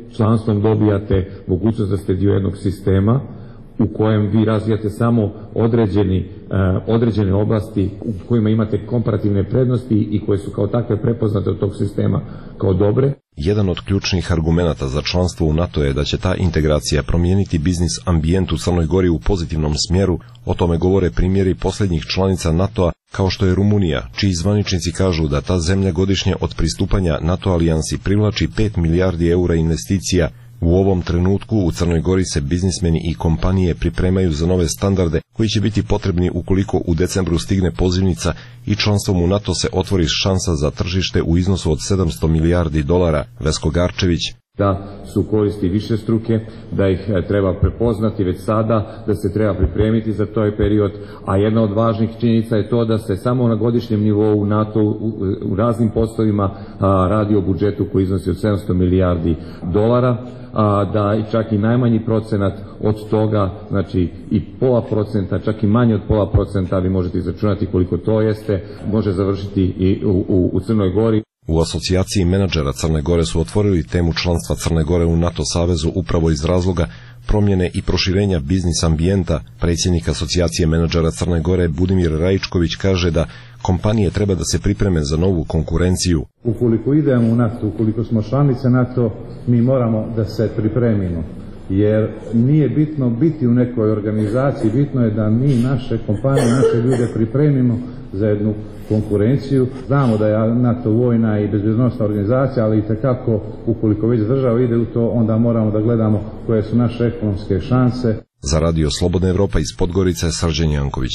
članstvom dobijate mogućnost da ste dio jednog sistema u kojem vi razvijate samo određeni, uh, određene oblasti u kojima imate komparativne prednosti i koje su kao takve prepoznate od tog sistema kao dobre. Jedan od ključnih argumenata za članstvo u NATO je da će ta integracija promijeniti biznis ambijent u Crnoj Gori u pozitivnom smjeru. O tome govore primjeri posljednjih članica NATO-a kao što je Rumunija, čiji zvaničnici kažu da ta zemlja godišnje od pristupanja NATO alijansi privlači pet milijardi eura investicija. U ovom trenutku u Crnoj Gori se biznismeni i kompanije pripremaju za nove standarde koji će biti potrebni ukoliko u decembru stigne pozivnica i članstvom u NATO se otvori šansa za tržište u iznosu od sedamsto milijardi dolara. Vesko Garčević. Da su koristi više struke, da ih treba prepoznati već sada, da se treba pripremiti za taj period, a jedna od važnih činjenica je to da se samo na godišnjem nivou u NATO u, u raznim poslovima a, radi o budžetu koji iznosi od sedamsto milijardi dolara, a da i čak i najmanji procenat od toga, znači i pola procenta, čak i manje od pola procenta, vi možete izračunati koliko to jeste, može završiti i u, u, u Crnoj Gori. U asocijaciji menadžera Crne Gore su otvorili temu članstva Crne Gore u NATO savezu upravo iz razloga promjene i proširenja biznis ambijenta. Predsjednik asocijacije menadžera Crne Gore Budimir Rajičković kaže da kompanije treba da se pripreme za novu konkurenciju. Ukoliko idemo u NATO, ukoliko smo članice NATO, mi moramo da se pripremimo. Jer nije bitno biti u nekoj organizaciji, bitno je da mi naše kompanije, naše ljude pripremimo za jednu konkurenciju. Znamo da je NATO vojna i bezbednosna organizacija, ali itekako ukoliko već država ide u to, onda moramo da gledamo koje su naše ekonomske šanse. Za Radio Slobodna Evropa iz Podgorice, Srđan Janković.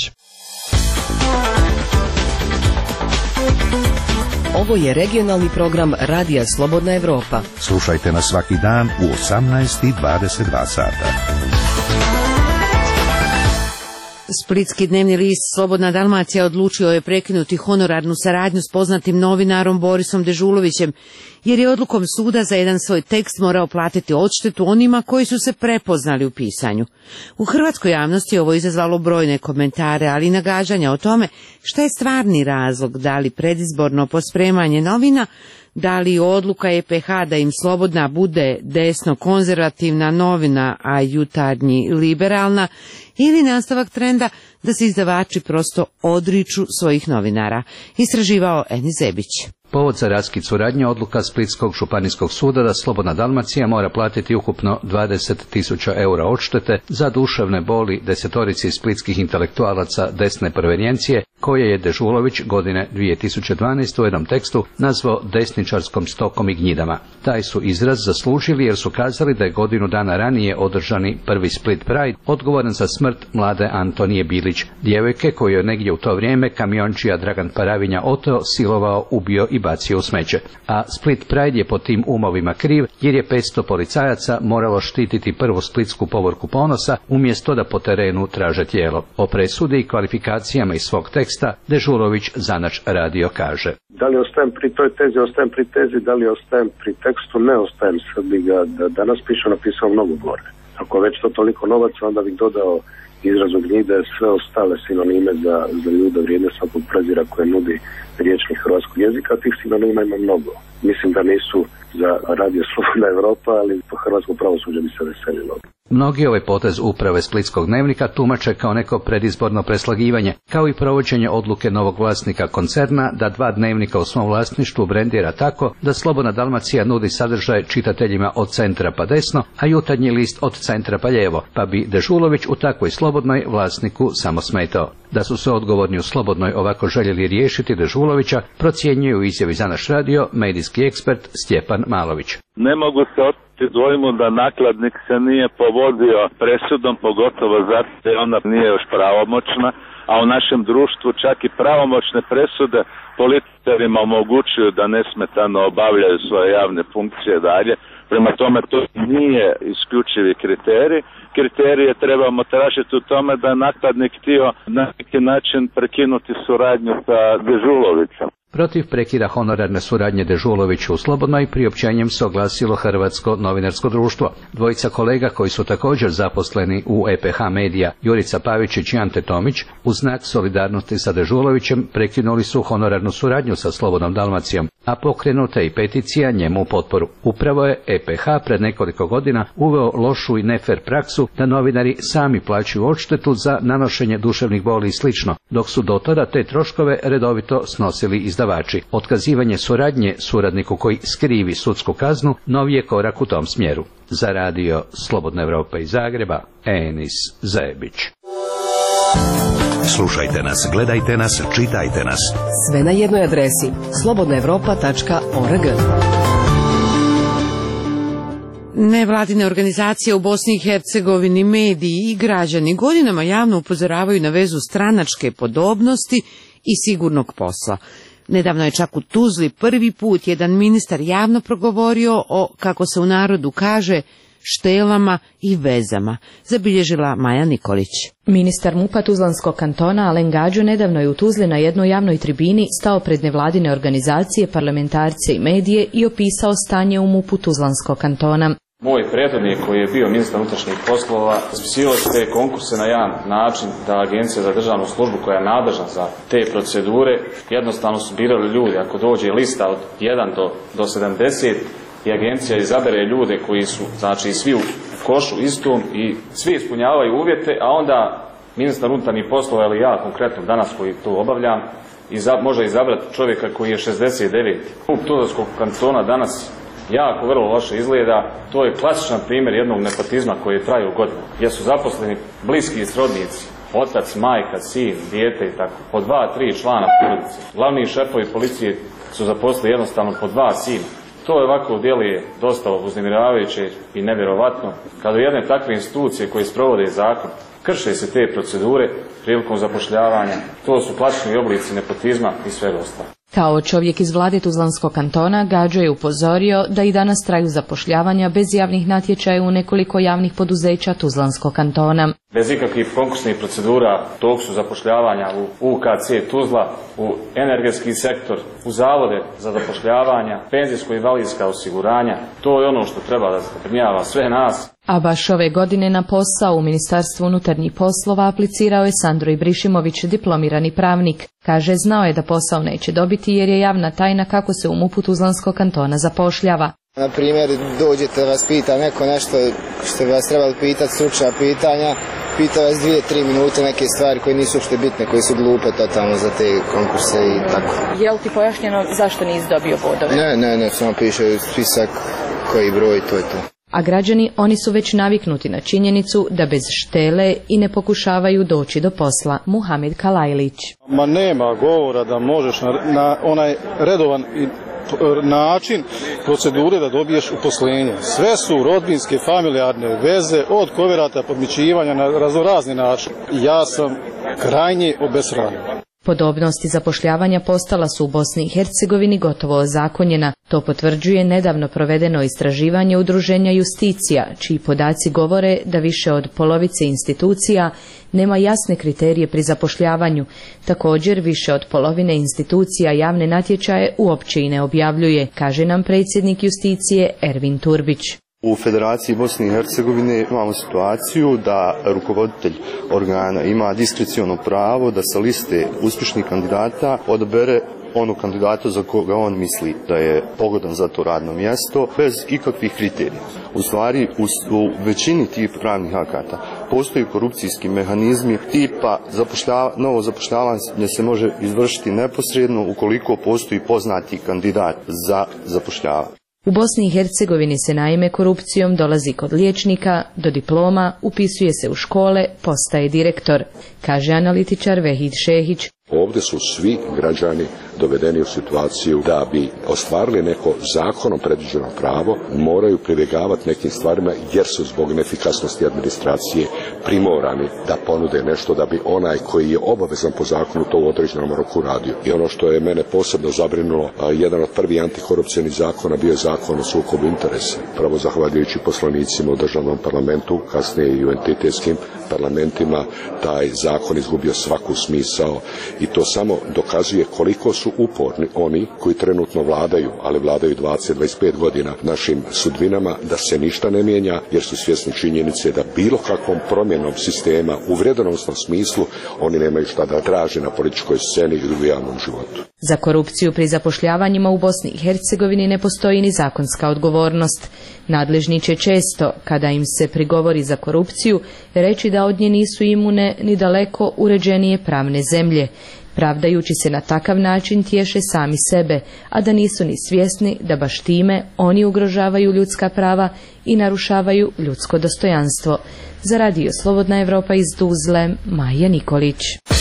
Ovo je regionalni program Radija Slobodna Evropa. Slušajte nas svaki dan u osamnaest i dvadeset dva sata. Splitski dnevni list Slobodna Dalmacija odlučio je prekinuti honorarnu saradnju s poznatim novinarom Borisom Dežulovićem, jer je odlukom suda za jedan svoj tekst morao platiti odštetu onima koji su se prepoznali u pisanju. U hrvatskoj javnosti ovo izazvalo brojne komentare, ali i nagađanja o tome šta je stvarni razlog, da li predizborno pospremanje novina, da li odluka E P H da im Slobodna bude desno konzervativna novina, a Jutarnji liberalna, ili nastavak trenda da se izdavači prosto odriču svojih novinara. Istraživao Eni Zebić. Povod za raskid suradnje odluka Splitskog županijskog suda da Slobodna Dalmacija mora platiti ukupno dvadeset tisuća eura odštete za duševne boli desetorici splitskih intelektualaca desne provenijencije, koje je Dežulović godine dvije tisuće dvanaeste u jednom tekstu nazvao desničarskom stokom i gnjidama. Taj su izraz zaslužili jer su kazali da je godinu dana ranije održani prvi Split Pride odgovoran za smrt mlade Antonije Bilić, djevojke koju je negdje u to vrijeme kamiončija Dragan Paravinja oteo, silovao, ubio i bacio u smeće. A Split Pride je po tim umovima kriv jer je petsto policajaca moralo štititi prvu splitsku povorku ponosa umjesto da po terenu traže tijelo. O presudi i kvalifikacijama iz svog teksta Dežulović Zanač radio kaže: Da li ostajem pri toj tezi, ostajem pri tezi, da li ostajem pri tekstu, ne ostajem. Sad bi ga da danas pišu, napisao mnogo gore. Ako već to toliko novaca, onda bih dodao izrazu gnjide sve ostale sinonime za, za ljude vrijedne svakog prezira koje nudi riječnik hrvatskog jezika, tih sinonima ima mnogo. Mislim da nisu za Radio Slobodna Evropa, ali po hrvatskom pravosuđu bi se veselilo. Mnogi ovaj potez uprave Splitskog dnevnika tumače kao neko predizborno preslagivanje, kao i provođenje odluke novog vlasnika koncerna da dva dnevnika u svom vlasništvu brendira tako da Slobodna Dalmacija nudi sadržaj čitateljima od centra pa desno, a Jutarnji list od centra pa lijevo, pa bi Dežulović u takvoj Slobodnoj vlasniku samo smetao. Da su se odgovorni u Slobodnoj ovako željeli riješiti Dežulovića, procjenjuje u izjavi za naš radio medijski ekspert Stjepan Malović. Ne mogu se oteti dvojmu da nakladnik se nije povodio presudom, pogotovo zato jer ona nije još pravomoćna, a u našem društvu čak i pravomoćne presude političarima omogućuju da nesmetano obavljaju svoje javne funkcije dalje. Prema tome to nije isključivi kriterij. Kriterije trebamo tražiti u tome da je nakladnik htio na neki način prekinuti suradnju sa Dežulovićem. Protiv prekida honorarne suradnje Dežulovića u Slobodnoj priopćenjem se oglasilo Hrvatsko novinarsko društvo. Dvojica kolega koji su također zaposleni u E P H Medija, Jurica Pavičić i Ante Tomić, u znak solidarnosti sa Dežulovićem prekinuli su honorarnu suradnju sa Slobodnom Dalmacijom, a pokrenuta je i peticija njemu u potporu. Upravo je E P H pred nekoliko godina uveo lošu i nefer praksu da novinari sami plaćaju odštetu za nanošenje duševnih boli i slično, dok su do tada te troškove redovito snosili izdavači. Otkazivanje suradnje suradniku koji skrivi sudsku kaznu novi je korak u tom smjeru. Za radio Slobodna Evropa iz Zagreba, Enis Zebić. Slušajte nas, gledajte nas, čitajte nas. Sve na jednoj adresi slobodna evropa tačka org. Nevladine organizacije u Bosni i Hercegovini, mediji i građani godinama javno upozoravaju na vezu stranačke podobnosti i sigurnog posla. Nedavno je čak u Tuzli prvi put jedan ministar javno progovorio o, kako se u narodu kaže, štelama i vezama, zabilježila Maja Nikolić. Ministar MUP-a Tuzlanskog kantona Alen Gađo nedavno je u Tuzli na jednoj javnoj tribini stao pred nevladine organizacije, parlamentarce i medije i opisao stanje u MUP-u Tuzlanskog kantona. Moj prethodnik koji je bio ministar unutrašnjih poslova raspisivao te konkurse na jedan način da Agencija za državnu službu koja je nadležna za te procedure jednostavno su birali ljudi. Ako dođe lista od jedan do sedamdeset i agencija izabere ljude koji su znači svi u košu istom i svi ispunjavaju uvjete, a onda ministar unutarnjih poslova ili ja konkretno danas koji to obavljam iza, može izabrati čovjeka koji je šezdeset devet. U Tuzlanskog kantona danas jako vrlo loše izgleda. To je klasičan primjer jednog nepotizma koji traje u godinu, gdje su zaposleni bliski srodnici, otac, majka, sin, dijete i tako, po dva, tri člana porodice. Glavni šefovi policije su zaposlili jednostavno po dva sina. To je ovako djeluje dosta uznemiravajuće i nevjerovatno. Kada jedne takve institucije koje sprovode zakon krše se te procedure prilikom zapošljavanja, to su klasični oblici nepotizma i svega ostalo. Kao čovjek iz vlade Tuzlanskog kantona, Gađo je upozorio da i danas traju zapošljavanja bez javnih natječaja u nekoliko javnih poduzeća Tuzlanskog kantona. Bez ikakvih konkursnih procedura tog su zapošljavanja u U K C Tuzla, u energetski sektor, u zavode za zapošljavanja, penzijsko-invalidska osiguranja. To je ono što treba da zabrinjava sve nas. A baš ove godine na posao u Ministarstvu unutarnjih poslova aplicirao je Sandro Ibrišimović, diplomirani pravnik. Kaže, znao je da posao neće dobiti jer je javna tajna kako se u MUP-u Tuzlanskog kantona zapošljava. Na primjer, dođete vas pita neko nešto što bi vas trebali pitati, stručna pitanja, pita vas dvije, tri minute neke stvari koje nisu uopšte bitne, koje su glupe totalno za te konkurse i tako. Je li ti pojašnjeno zašto nisi dobio bodove? Ne, ne, ne, samo piše spisak koji broj, to je to. A građani, oni su već naviknuti na činjenicu da bez štele i ne pokušavaju doći do posla. Muhamed Kalajlić. Ma nema govora da možeš na, na onaj redovan i način procedure da dobiješ uposlenje. Sve su rodbinske, familijarne veze, od koverata, podmićivanja na raznorazni način. Ja sam krajnje obesranjen. Podobnosti zapošljavanja postala su u Bosni i Hercegovini gotovo ozakonjena. To potvrđuje nedavno provedeno istraživanje udruženja Justicija, čiji podaci govore da više od polovice institucija nema jasne kriterije pri zapošljavanju. Također, više od polovine institucija javne natječaje uopće i ne objavljuje, kaže nam predsjednik Justicije Ervin Turbić. U Federaciji Bosne i Hercegovine imamo situaciju da rukovoditelj organa ima diskreciono pravo da sa liste uspješnih kandidata odabere onu kandidata za koga on misli da je pogodan za to radno mjesto bez ikakvih kriterija. U stvari, u, u većini tih pravnih akata postoji korupcijski mehanizmi tipa zapošljava, novo zapošljavanje se može izvršiti neposredno ukoliko postoji poznati kandidat za zapošljavanje. U Bosni i Hercegovini se naime korupcijom dolazi kod liječnika, do diploma, upisuje se u škole, postaje direktor, kaže analitičar Vehid Šehić. Ovdje su svi građani dovedeni u situaciju da bi ostvarili neko zakonom predviđeno pravo, moraju pribjegavati nekim stvarima jer su zbog neefikasnosti administracije primorani da ponude nešto da bi onaj koji je obavezan po zakonu to u određenom roku radio. I ono što je mene posebno zabrinulo, jedan od prvih antikorupcijskih zakona bio zakon o sukobu interesa. Prvo zahvaljujući poslanicima u državnom parlamentu, kasnije i u entitetskim parlamentima, taj zakon izgubio svaku smisao I to samo dokazuje koliko su uporni oni koji trenutno vladaju, ali vladaju dvadeset do dvadeset pet godina našim sudbinama, da se ništa ne mijenja, jer su svjesni činjenice da bilo kakvom promjenom sistema u vredonosnom smislu oni nemaju šta da traže na političkoj sceni i u javnom životu. Za korupciju pri zapošljavanjima u Bosni i Hercegovini ne postoji ni zakonska odgovornost. Nadležni će često, kada im se prigovori za korupciju, reći da od nje nisu imune ni daleko uređenije pravne zemlje. Pravdajući se na takav način tješe sami sebe, a da nisu ni svjesni da baš time oni ugrožavaju ljudska prava i narušavaju ljudsko dostojanstvo. Za Radio Slobodna Evropa iz Tuzle, Maja Nikolić.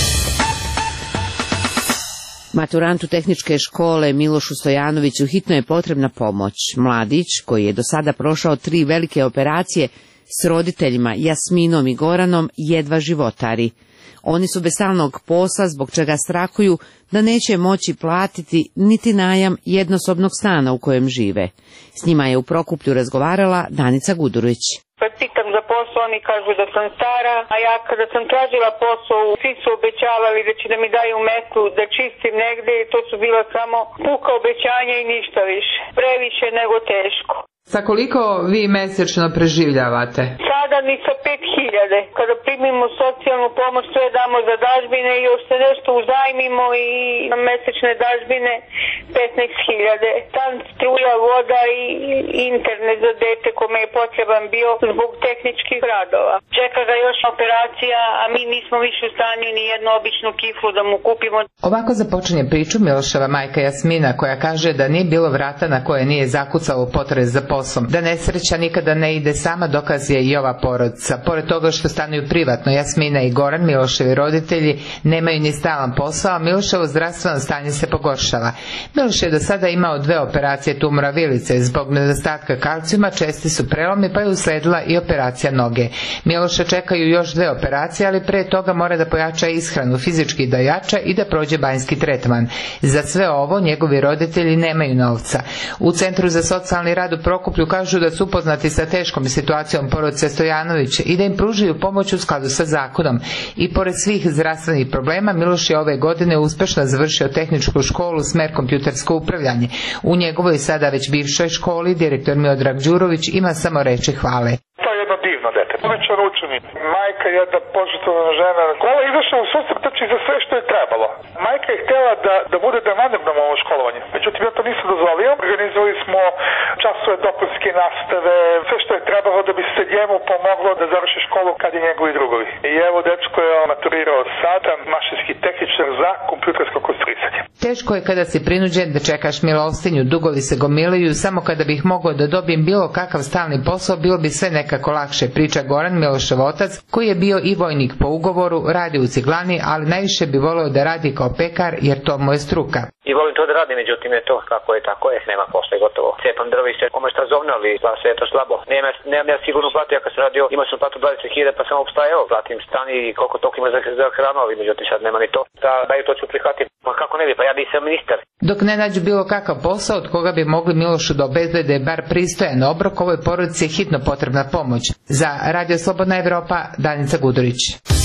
Maturantu tehničke škole Milošu Stojanoviću hitno je potrebna pomoć. Mladić, koji je do sada prošao tri velike operacije, s roditeljima Jasminom i Goranom jedva životari. Oni su bez stalnog posla, zbog čega strahuju da neće moći platiti niti najam jednosobnog stana u kojem žive. S njima je u Prokuplju razgovarala Danica Gudurović. Kad pitam za posao, oni kažu da sam stara, a ja kada sam tražila posao, svi su obećavali da će da mi daju metlu, da čistim negde i to su bila samo puka obećanja i ništa više. Previše nego teško. Sa koliko vi mesečno preživljavate? Sada ni sa pet hiljade. Kada primimo socijalnu pomoć, sve damo za dažbine i još se nešto uzajmimo i na mesečne dažbine petnaest hiljade. Stan, struja, voda i internet za dete kome je potreban bio zbog tehničkih radova. Čeka ga još operacija, a mi nismo više u stanju ni jednu običnu kiflu da mu kupimo. Ovako započinje priču Miloševa majka Jasmina, koja kaže da nije bilo vrata na koje nije zakucalo potres za poslom. Da nesreća nikada ne ide sama, dokaz je i ova porodica. Pored toga što stanuju privatno, Jasmina i Goran, Miloševi roditelji, nemaju ni stalan posao, a Miloševo zdravstveno stanje se pogoršava. Miloš je do sada imao dve operacije tumora vilice. Zbog nedostatka kalcijuma česti su prelomi, pa je usledila i operacija noge. Miloša čekaju još dve operacije, ali pre toga mora da pojača ishranu, fizički da jača i da prođe banjski tretman. Za sve ovo njegovi roditelji nemaju novca. U Centru za socijalni rad u Prokuplju kažu da su upoznati sa teškom situacijom porodice Stojanović i da im pružaju pomoć u skladu sa zakonom. I pored svih zdravstvenih problema, Miloš je ove godine uspešno završio tehničku školu smer kompjutersko upravljanje. U njegovoj sada već bivšoj školi direktor Miodrag Đurović ima samo reči hvale. To je jedno divno dete, odličan učenik. Majka je jedna požrtvovana žena koja je izašla u susret za sve što je trebalo. Majka je htjela da, da bude demandebnom ovo školovanje. Međutim, ja to nisam dozvolio. Organizovali smo časove dopunske nastave, sve što je trebalo da bi se njemu pomoglo da završi školu kad i njegovi drugovi. I evo, dečko je maturirao sada, mašinski tehničar za kompjutersko konstruisanje. Teško je kada si prinuđen da čekaš milostinju, dugovi se gomilaju, samo kada bih mogao da dobijem bilo kakav stalni posao, bilo bi sve nekako lakše, priča Goran, Milošev otac, koji je bio i vojnik po ugovoru, radi u ciglani, ali najviše bi voleo da radi kao pekar, jer to mu je struka. I volim to da radim, međutim je to kako je, tako je, nema posla i gotovo. Cepam drvište, kome šta zovne, ali se je to slabo. Nema, nemam ja sigurno platu, ja kad sam radio, imao sam platu dvadeset hiljada, pa sam opstajao, platim stan i koliko toliko ima za, za hranu, ali međutim sad nema ni to. Da daju to ću prihvatiti, pa kako ne bi, pa ja bi sam ministar. Dok ne nađu bilo kakav posao od koga bi mogli Milošu da obezbede bar pristojan obrok, ovoj porodici je hitno potrebna pomoć. Za Radio Slobodna Evropa, Danica Gudurić.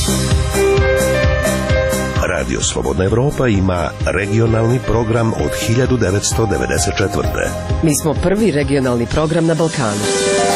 Radio Slobodna Evropa ima regionalni program od hiljadu devetsto devedeset četvrte. Mi smo prvi regionalni program na Balkanu.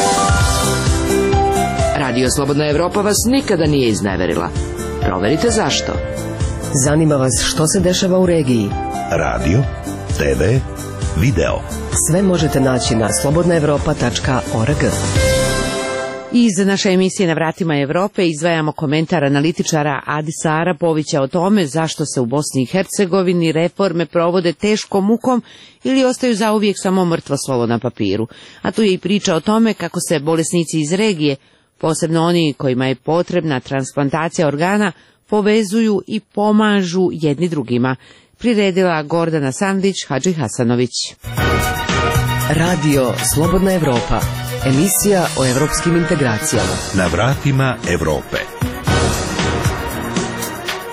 Radio Slobodna Evropa vas nikada nije izneverila. Proverite zašto. Zanima vas što se dešava u regiji. Radio, te ve, video. Sve možete naći na slobodna evropa tačka org. Iz naše emisije Na vratima Evrope izdvajamo komentar analitičara Adisa Arapovića o tome zašto se u Bosni i Hercegovini reforme provode teškom mukom ili ostaju zauvijek samo mrtvo slovo na papiru. A tu je i priča o tome kako se bolesnici iz regije, posebno oni kojima je potrebna transplantacija organa, povezuju i pomažu jedni drugima. Priredila Gordana Sandić, Hadži Hasanović. Radio Slobodna Evropa. Emisija o evropskim integracijama. Na vratima Evrope.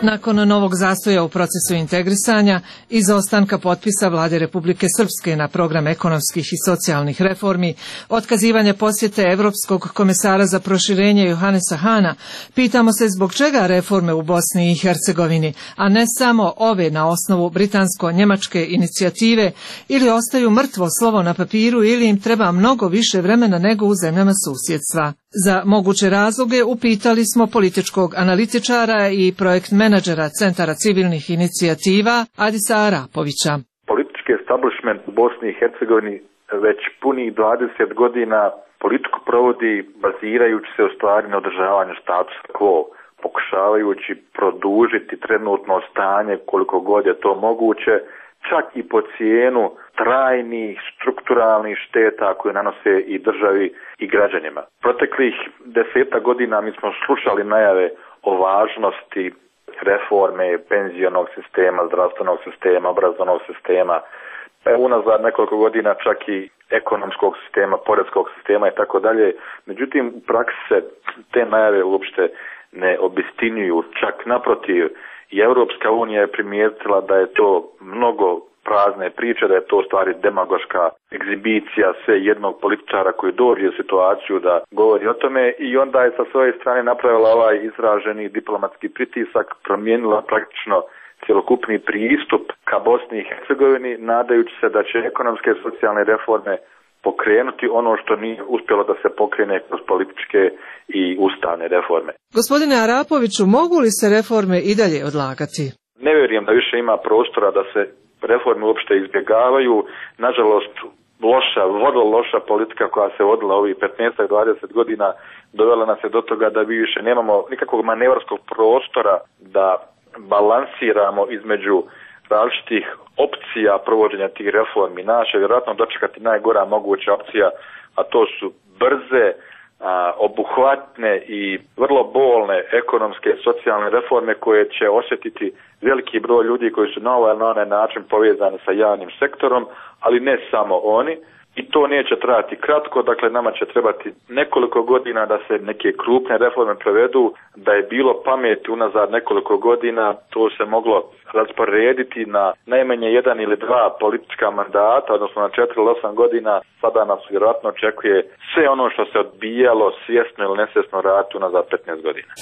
Nakon novog zastoja u procesu integrisanja i izostanka potpisa Vlade Republike Srpske na program ekonomskih i socijalnih reformi, otkazivanja posjete Evropskog komesara za proširenje Johanesa Hana, pitamo se zbog čega reforme u Bosni i Hercegovini, a ne samo ove na osnovu britansko-njemačke inicijative, ili ostaju mrtvo slovo na papiru ili im treba mnogo više vremena nego u zemljama susjedstva. Za moguće razloge upitali smo političkog analitičara i projekt menadžera Centara civilnih inicijativa Adisa Arapovića. Politički establishment u Bosni i Hercegovini već punih dvadeset godina politiku provodi bazirajući se u stvari na održavanju status quo, pokušavajući produžiti trenutno stanje koliko god je to moguće, čak i po cijenu trajnih strukturalnih šteta koje nanose i državi i građanima. Proteklih deseta godina mi smo slušali najave o važnosti reforme penzionog sistema, zdravstvenog sistema, obrazovnog sistema, pa unazad nekoliko godina čak i ekonomskog sistema, poreskog sistema i tako dalje. Međutim, u praksi se te najave uopšte ne obistinjuju, čak naprotiv. I Europska unija je primijetila da je to mnogo prazne priče, da je to u stvari demagoška egzibicija sve jednog političara koji dođe u situaciju da govori o tome, i onda je sa svoje strane napravila ovaj izraženi diplomatski pritisak, promijenila praktično cjelokupni pristup ka Bosni i Hercegovini, nadajući se da će ekonomske i socijalne reforme pokrenuti ono što nije uspjelo da se pokrene kroz političke i ustavne reforme. Gospodine Arapoviću, mogu li se reforme i dalje odlagati? Ne vjerujem da više ima prostora da se reforme uopšte izbjegavaju. Nažalost, loša, vrlo loša politika koja se vodila ovih petnaest do dvadeset godina dovela nas je do toga da mi više nemamo nikakvog manevarskog prostora da balansiramo između različitih opcija provođenja tih reformi. Naš je vjerojatno dočekati najgora moguća opcija, a to su brze, a, obuhvatne i vrlo bolne ekonomske i socijalne reforme koje će osjetiti veliki broj ljudi koji su na ovaj na onaj način povezani sa javnim sektorom, ali ne samo oni. I to neće trajati kratko, dakle nama će trebati nekoliko godina da se neke krupne reforme provedu. Da je bilo pameti unazad nekoliko godina, to se moglo rasporediti na najmanje jedan ili dva politička mandata, odnosno na četiri ili osam godina. Sada nas vjerojatno očekuje sve ono što se odbijalo svjesno ili nesvjesno raditi unazad petnaest godina.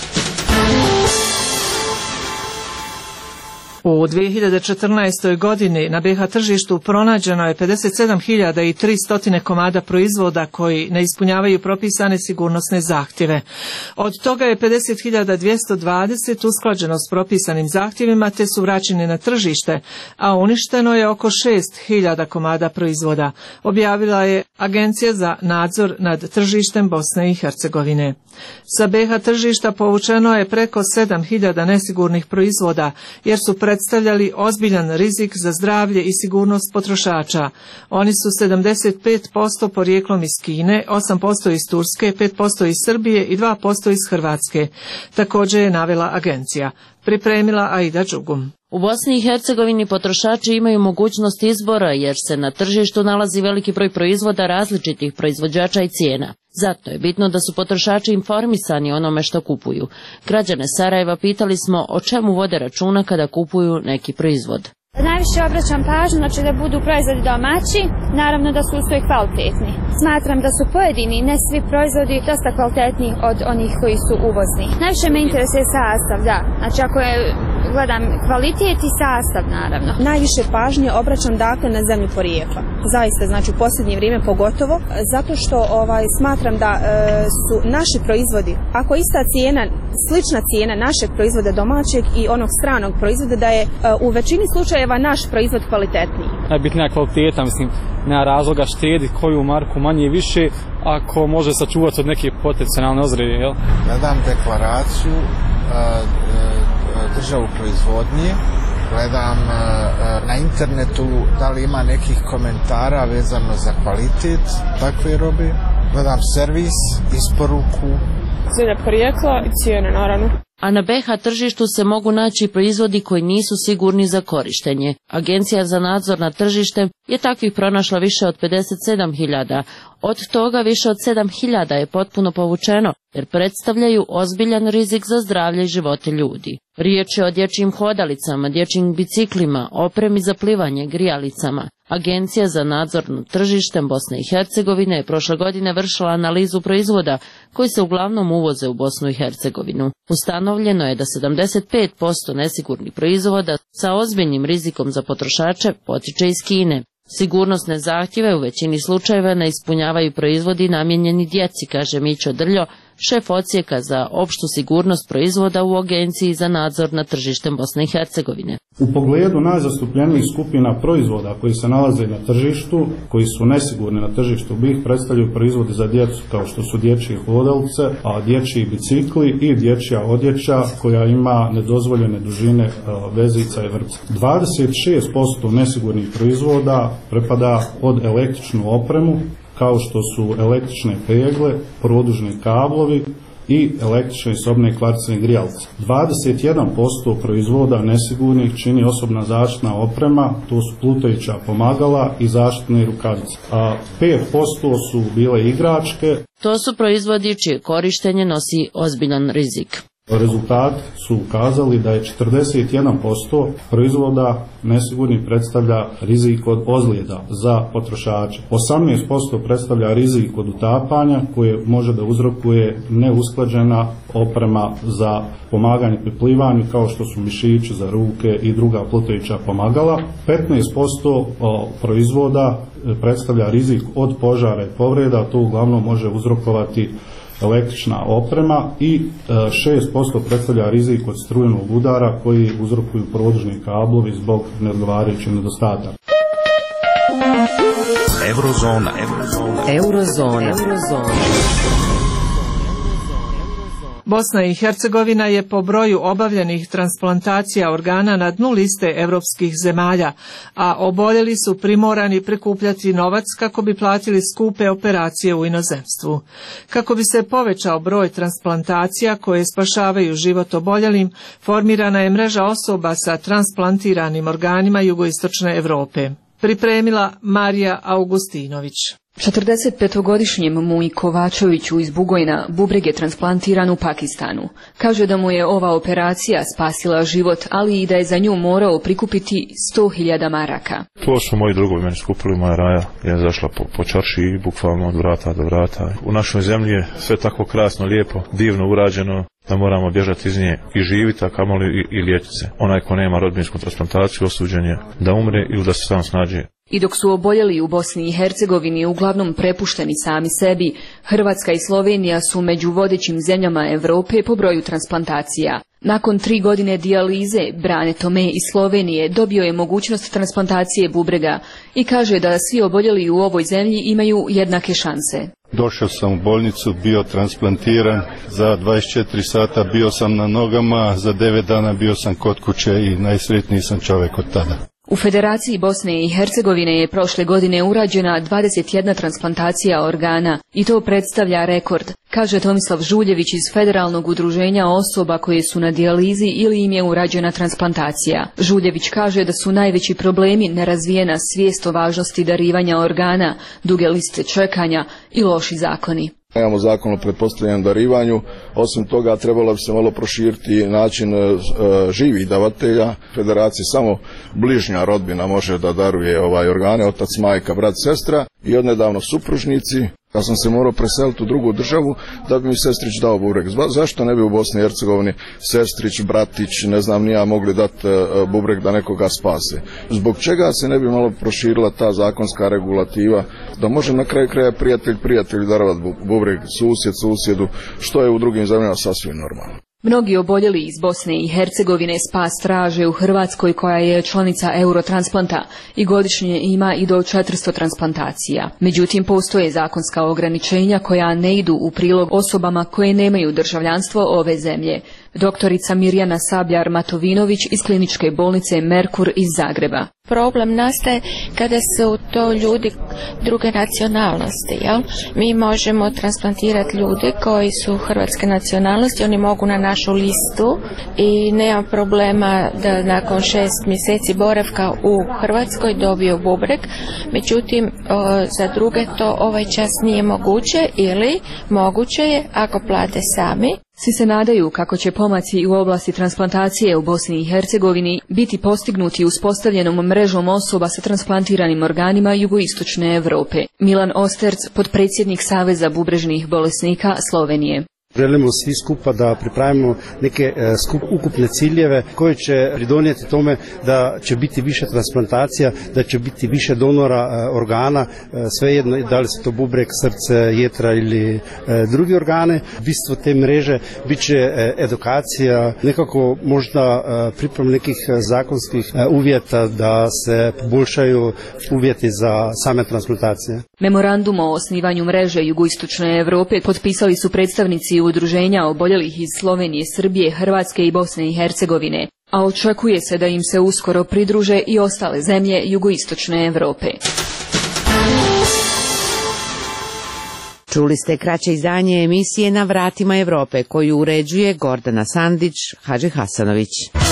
U dvije hiljade četrnaestoj. godini na be ha tržištu pronađeno je pedeset sedam hiljada tristo komada proizvoda koji ne ispunjavaju propisane sigurnosne zahtjeve. Od toga je pedeset hiljada dvjesto dvadeset usklađeno s propisanim zahtjevima te su vraćeni na tržište, a uništeno je oko šest hiljada komada proizvoda, objavila je Agencija za nadzor nad tržištem Bosne i Hercegovine. Sa be ha tržišta povučeno je preko sedam hiljada nesigurnih proizvoda jer su predstavljali ozbiljan rizik za zdravlje i sigurnost potrošača. Oni su sedamdeset pet posto porijeklom iz Kine, osam posto iz Turske, pet posto iz Srbije i dva posto iz Hrvatske. Također je navela agencija. Pripremila Aida Đugum. U Bosni i Hercegovini potrošači imaju mogućnost izbora jer se na tržištu nalazi veliki broj proizvoda različitih proizvođača i cijena. Zato je bitno da su potrošači informisani o onome što kupuju. Građane Sarajeva pitali smo o čemu vode računa kada kupuju neki proizvod. Najviše obraćam pažnju, znači da budu proizvodi domaći, naravno da su uz to i kvalitetni. Smatram da su pojedini, ne svi proizvodi, dosta kvalitetni od onih koji su uvozni. Najviše me interesuje sastav, da. Znači ako je, gledam kvalitet i sastav, naravno. Najviše pažnje obraćam dakle na zemlju porijekla. Zaista, znači u posljednje vrijeme pogotovo, zato što ovaj smatram da e, su naši proizvodi, ako ista cijena, slična cijena našeg proizvoda domaćeg i onog stranog proizvoda, da je e, u većini slučajeva naš proizvod kvalitetniji. Najbitnija kvaliteta, mislim, nema razloga štedi koju marku manje i više ako može sačuvati od neke potencijalne ozrede, jel? Gledam deklaraciju, državu proizvodnje, gledam na internetu da li ima nekih komentara vezano za kvalitet takve robe, gledam servis, isporuku. Zemlja porijekla i cijene, naravno. a na be ha tržištu se mogu naći proizvodi koji nisu sigurni za korištenje. Agencija za nadzor nad tržištem je takvih pronašla više od pedeset sedam hiljada. Od toga više od sedam hiljada je potpuno povučeno, jer predstavljaju ozbiljan rizik za zdravlje i živote ljudi. Riječ je o dječjim hodalicama, dječjim biciklima, opremi za plivanje, grijalicama. Agencija za nadzor nad tržištem Bosne i Hercegovine je prošle godine vršila analizu proizvoda koji se uglavnom uvoze u Bosnu i Hercegovinu. Ustanovljeno je da sedamdeset pet posto nesigurnih proizvoda sa ozbiljnim rizikom za potrošače potiče iz Kine. Sigurnosne zahtjeve u većini slučajeva ne ispunjavaju proizvodi namijenjeni djeci, kaže Mićo Drljo, šef odsjeka za opštu sigurnost proizvoda u Agenciji za nadzor nad tržištem Bosne i Hercegovine. U pogledu najzastupljenijih skupina proizvoda koji se nalaze na tržištu, koji su nesigurni na tržištu B i H, predstavljaju proizvodi za djecu kao što su dječje hodalice, a dječji bicikli i dječja odjeća koja ima nedozvoljene dužine vezica i vrpca. dvadeset šest posto nesigurnih proizvoda pripada pod električnu opremu, kao što su električne pegle, produžni kablovi i električne i sobne kvarcine grijalce. dvadeset jedan posto proizvoda nesigurnih čini osobna zaštitna oprema, to su plutajuća pomagala i zaštitne rukavice. A pet posto su bile igračke. To su proizvodi čije korištenje nosi ozbiljan rizik. Rezultati su ukazali da je četrdeset jedan posto proizvoda nesigurnih predstavlja rizik od ozljeda za potrošače. osamnaest posto predstavlja rizik od utapanja koje može da uzrokuje neusklađena oprema za pomaganje pri plivanju kao što su mišići za ruke i druga plutajuća pomagala. petnaest posto proizvoda predstavlja rizik od požara i povreda, to uglavnom može uzrokovati električna oprema i šest posto predstavlja rizik od strujenog udara koji uzrokuju produžni kablovi zbog neodgovarajućih nedostataka. Eurozona. Eurozona. Eurozona. Bosna i Hercegovina je po broju obavljenih transplantacija organa na dnu liste europskih zemalja, a oboljeli su primorani prikupljati novac kako bi platili skupe operacije u inozemstvu. Kako bi se povećao broj transplantacija koje spašavaju život oboljelim, formirana je mreža osoba sa transplantiranim organima jugoistočne Europe. Pripremila Marija Augustinović. četrdesetpetogodišnjem Muji Kovačeviću iz Bugojna bubreg je transplantiran u Pakistanu. Kaže da mu je ova operacija spasila život, ali i da je za nju morao prikupiti sto hiljada maraka. To su moji drugovi meni skupili, moja raja je zašla po, po čaršiji, bukvalno od vrata do vrata. U našoj zemlji je sve tako krasno, lijepo, divno urađeno da moramo bježati iz nje i živiti, a kamoli i, i liječiti se. Onaj ko nema rodbinsku transplantaciju osuđen je da umre ili da se sam snađe. I dok su oboljeli u Bosni i Hercegovini uglavnom prepušteni sami sebi, Hrvatska i Slovenija su među vodećim zemljama Europe po broju transplantacija. Nakon tri godine dijalize, Brane Tome iz Slovenije dobio je mogućnost transplantacije bubrega i kaže da svi oboljeli u ovoj zemlji imaju jednake šanse. Došao sam u bolnicu, bio transplantiran, za dvadeset četiri sata bio sam na nogama, za devet dana bio sam kod kuće i najsretniji sam čovjek od tada. U Federaciji Bosne i Hercegovine je prošle godine urađena dvadeset jedna transplantacija organa i to predstavlja rekord, kaže Tomislav Žuljević iz Federalnog udruženja osoba koje su na dijalizi ili im je urađena transplantacija. Žuljević kaže da su najveći problemi nerazvijena svijest o važnosti darivanja organa, duge liste čekanja i loši zakoni. Nemamo zakon o pretpostavljenom darivanju, osim toga trebalo bi se malo proširiti način e, živih davatelja. Federaciji samo bližnja rodbina može da daruje ovaj organe, otac, majka, brat, sestra i odnedavno supružnici. Ja sam se morao preseliti u drugu državu da bi mi sestrić dao bubreg. Zašto ne bi u Bosni i Hercegovini sestrić, bratić, ne znam nija, mogli dati bubreg da nekoga spase? Zbog čega se ne bi malo proširila ta zakonska regulativa da može na kraju kraja prijatelj prijatelju darovati bubreg, susjed susjedu, što je u drugim zemljama sasvim normalno. Mnogi oboljeli iz Bosne i Hercegovine spas traže u Hrvatskoj koja je članica Eurotransplanta i godišnje ima i do četiristo transplantacija. Međutim, postoje zakonska ograničenja koja ne idu u prilog osobama koje nemaju državljanstvo ove zemlje. Doktorica Mirjana Sabljar-Matovinović iz kliničke bolnice Merkur iz Zagreba. Problem nastaje kada su to ljudi druge nacionalnosti. Jel? Mi možemo transplantirati ljude koji su hrvatske nacionalnosti, oni mogu na našu listu i nema problema da nakon šest mjeseci boravka u Hrvatskoj dobiju bubreg. Međutim, o, za druge to ovaj čas nije moguće ili moguće je ako plate sami. Svi se nadaju kako će pomaci u oblasti transplantacije u Bosni i Hercegovini biti postignuti uspostavljenom mrežom osoba sa transplantiranim organima jugoistočne Europe. Milan Osterc, potpredsjednik Saveza bubrežnih bolesnika Slovenije. Želimo svi skupa da pripravimo neke skup, ukupne ciljeve koji će pridonijeti tome da će biti više transplantacija, da će biti više donora organa, svejedno da li su to bubreg, srce, jetra ili drugi organe. Bistvo te mreže bit će edukacija, nekako možda priprema nekih zakonskih uvjeta da se poboljšaju uvjeti za same transplantacije. Memorandum o osnivanju mreže jugoistočne Europe potpisali su predstavnici udruženja oboljelih iz Slovenije, Srbije, Hrvatske i Bosne i Hercegovine, a očekuje se da im se uskoro pridruže i ostale zemlje jugoistočne Europe. Čuli ste kraće izdanje emisije Na vratima Europe koju uređuje Gordana Sandić, Hadži Hasanović.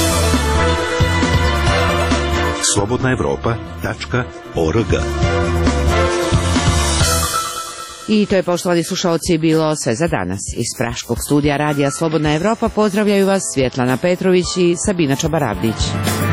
slobodna evropa tačka org. I to je, poštovani slušalci, bilo sve za danas. Iz Praškog studija radija Slobodna Evropa pozdravljaju vas Svjetlana Petrović i Sabina Čabaravdić.